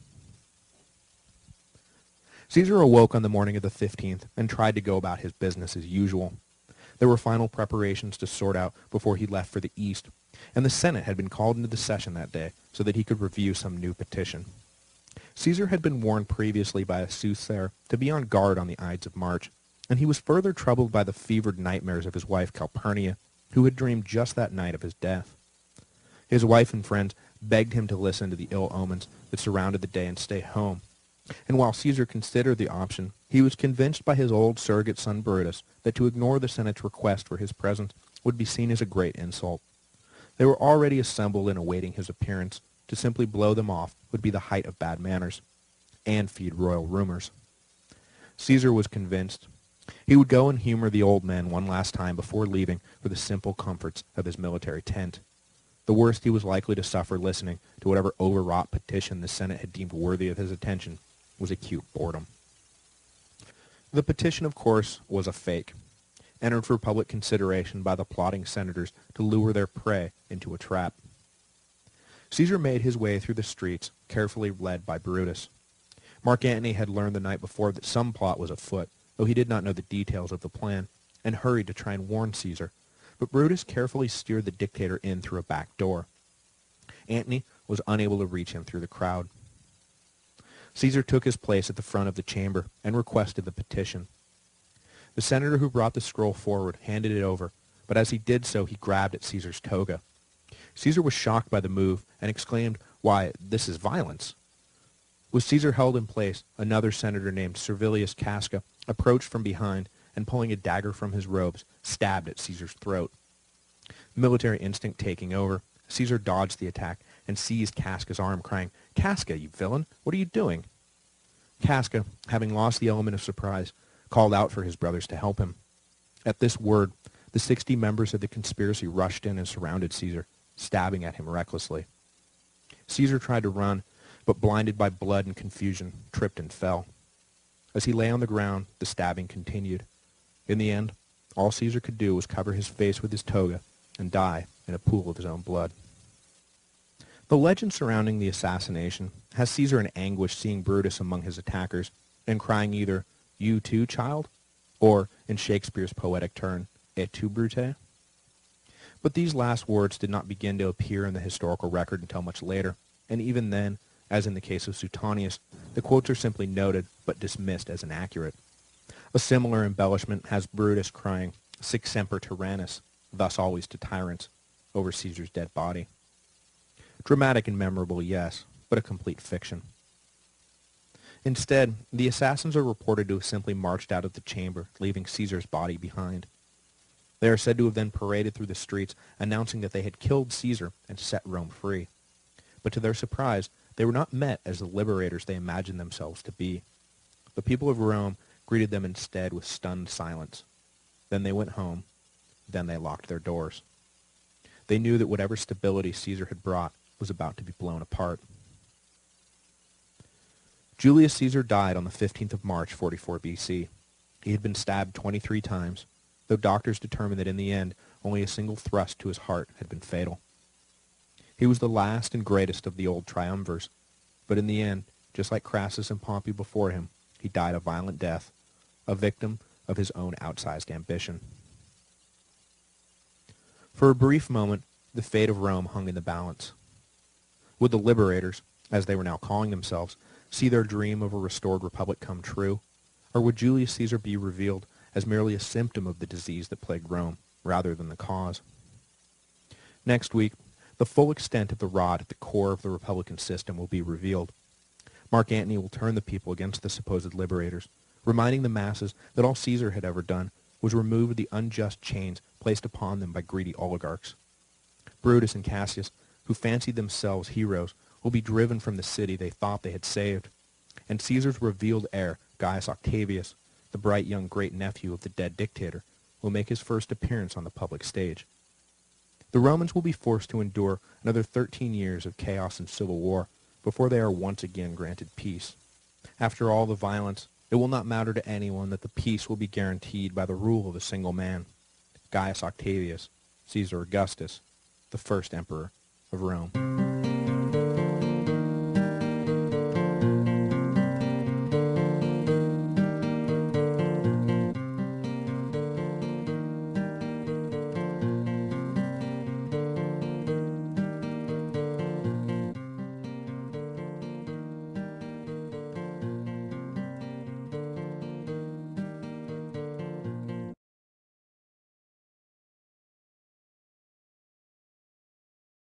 Caesar awoke on the morning of the fifteenth and tried to go about his business as usual. There were final preparations to sort out before he left for the East, and the Senate had been called into the session that day so that he could review some new petition. Caesar had been warned previously by a soothsayer to be on guard on the Ides of March, and he was further troubled by the fevered nightmares of his wife Calpurnia, who had dreamed just that night of his death. His wife and friends begged him to listen to the ill omens that surrounded the day and stay home, and while Caesar considered the option, he was convinced by his old surrogate son Brutus that to ignore the Senate's request for his presence would be seen as a great insult. They were already assembled and awaiting his appearance. To simply blow them off would be the height of bad manners, and feed royal rumors. Caesar was convinced. He would go and humor the old men one last time before leaving for the simple comforts of his military tent. The worst he was likely to suffer listening to whatever overwrought petition the Senate had deemed worthy of his attention was acute boredom. The petition, of course, was a fake, entered for public consideration by the plotting senators to lure their prey into a trap. Caesar made his way through the streets, carefully led by Brutus. Mark Antony had learned the night before that some plot was afoot, though he did not know the details of the plan, and hurried to try and warn Caesar, but Brutus carefully steered the dictator in through a back door. Antony was unable to reach him through the crowd. Caesar took his place at the front of the chamber and requested the petition. The senator who brought the scroll forward handed it over, but as he did so he grabbed at Caesar's toga. Caesar was shocked by the move and exclaimed, "Why, this is violence." With Caesar held in place, another senator named Servilius Casca approached from behind and, pulling a dagger from his robes, stabbed at Caesar's throat. Military instinct taking over, Caesar dodged the attack and seized Casca's arm, crying, "Casca, you villain, what are you doing?" Casca, having lost the element of surprise, called out for his brothers to help him. At this word, the sixty members of the conspiracy rushed in and surrounded Caesar, stabbing at him recklessly. Caesar tried to run, but blinded by blood and confusion, tripped and fell. As he lay on the ground, the stabbing continued. In the end, all Caesar could do was cover his face with his toga and die in a pool of his own blood. The legend surrounding the assassination has Caesar in anguish seeing Brutus among his attackers and crying either, "You too, child?" or, in Shakespeare's poetic turn, "Et tu, Brute?" But these last words did not begin to appear in the historical record until much later, and even then, as in the case of Suetonius, the quotes are simply noted but dismissed as inaccurate. A similar embellishment has Brutus crying, "Sic semper tyrannis," thus always to tyrants, over Caesar's dead body. Dramatic and memorable, yes, but a complete fiction. Instead, the assassins are reported to have simply marched out of the chamber, leaving Caesar's body behind. They are said to have then paraded through the streets, announcing that they had killed Caesar and set Rome free. But to their surprise, they were not met as the liberators they imagined themselves to be. The people of Rome greeted them instead with stunned silence. Then they went home. Then they locked their doors. They knew that whatever stability Caesar had brought was about to be blown apart. Julius Caesar died on the fifteenth of March, forty-four B C. He had been stabbed twenty-three times, though doctors determined that in the end only a single thrust to his heart had been fatal. He was the last and greatest of the old triumvirs, but in the end, just like Crassus and Pompey before him, he died a violent death, a victim of his own outsized ambition. For a brief moment, the fate of Rome hung in the balance. Would the liberators, as they were now calling themselves, see their dream of a restored republic come true, Or would Julius Caesar be revealed as merely a symptom of the disease that plagued Rome, rather than the cause? Next week, the full extent of the rot at the core of the Republican system will be revealed. Mark Antony will turn the people against the supposed liberators, reminding the masses that all Caesar had ever done was remove the unjust chains placed upon them by greedy oligarchs. Brutus and Cassius, who fancied themselves heroes, will be driven from the city they thought they had saved, and Caesar's revealed heir, Gaius Octavius, the bright young great-nephew of the dead dictator, will make his first appearance on the public stage. The Romans will be forced to endure another thirteen years of chaos and civil war before they are once again granted peace. After all the violence, it will not matter to anyone that the peace will be guaranteed by the rule of a single man, Gaius Octavius, Caesar Augustus, the first emperor of Rome.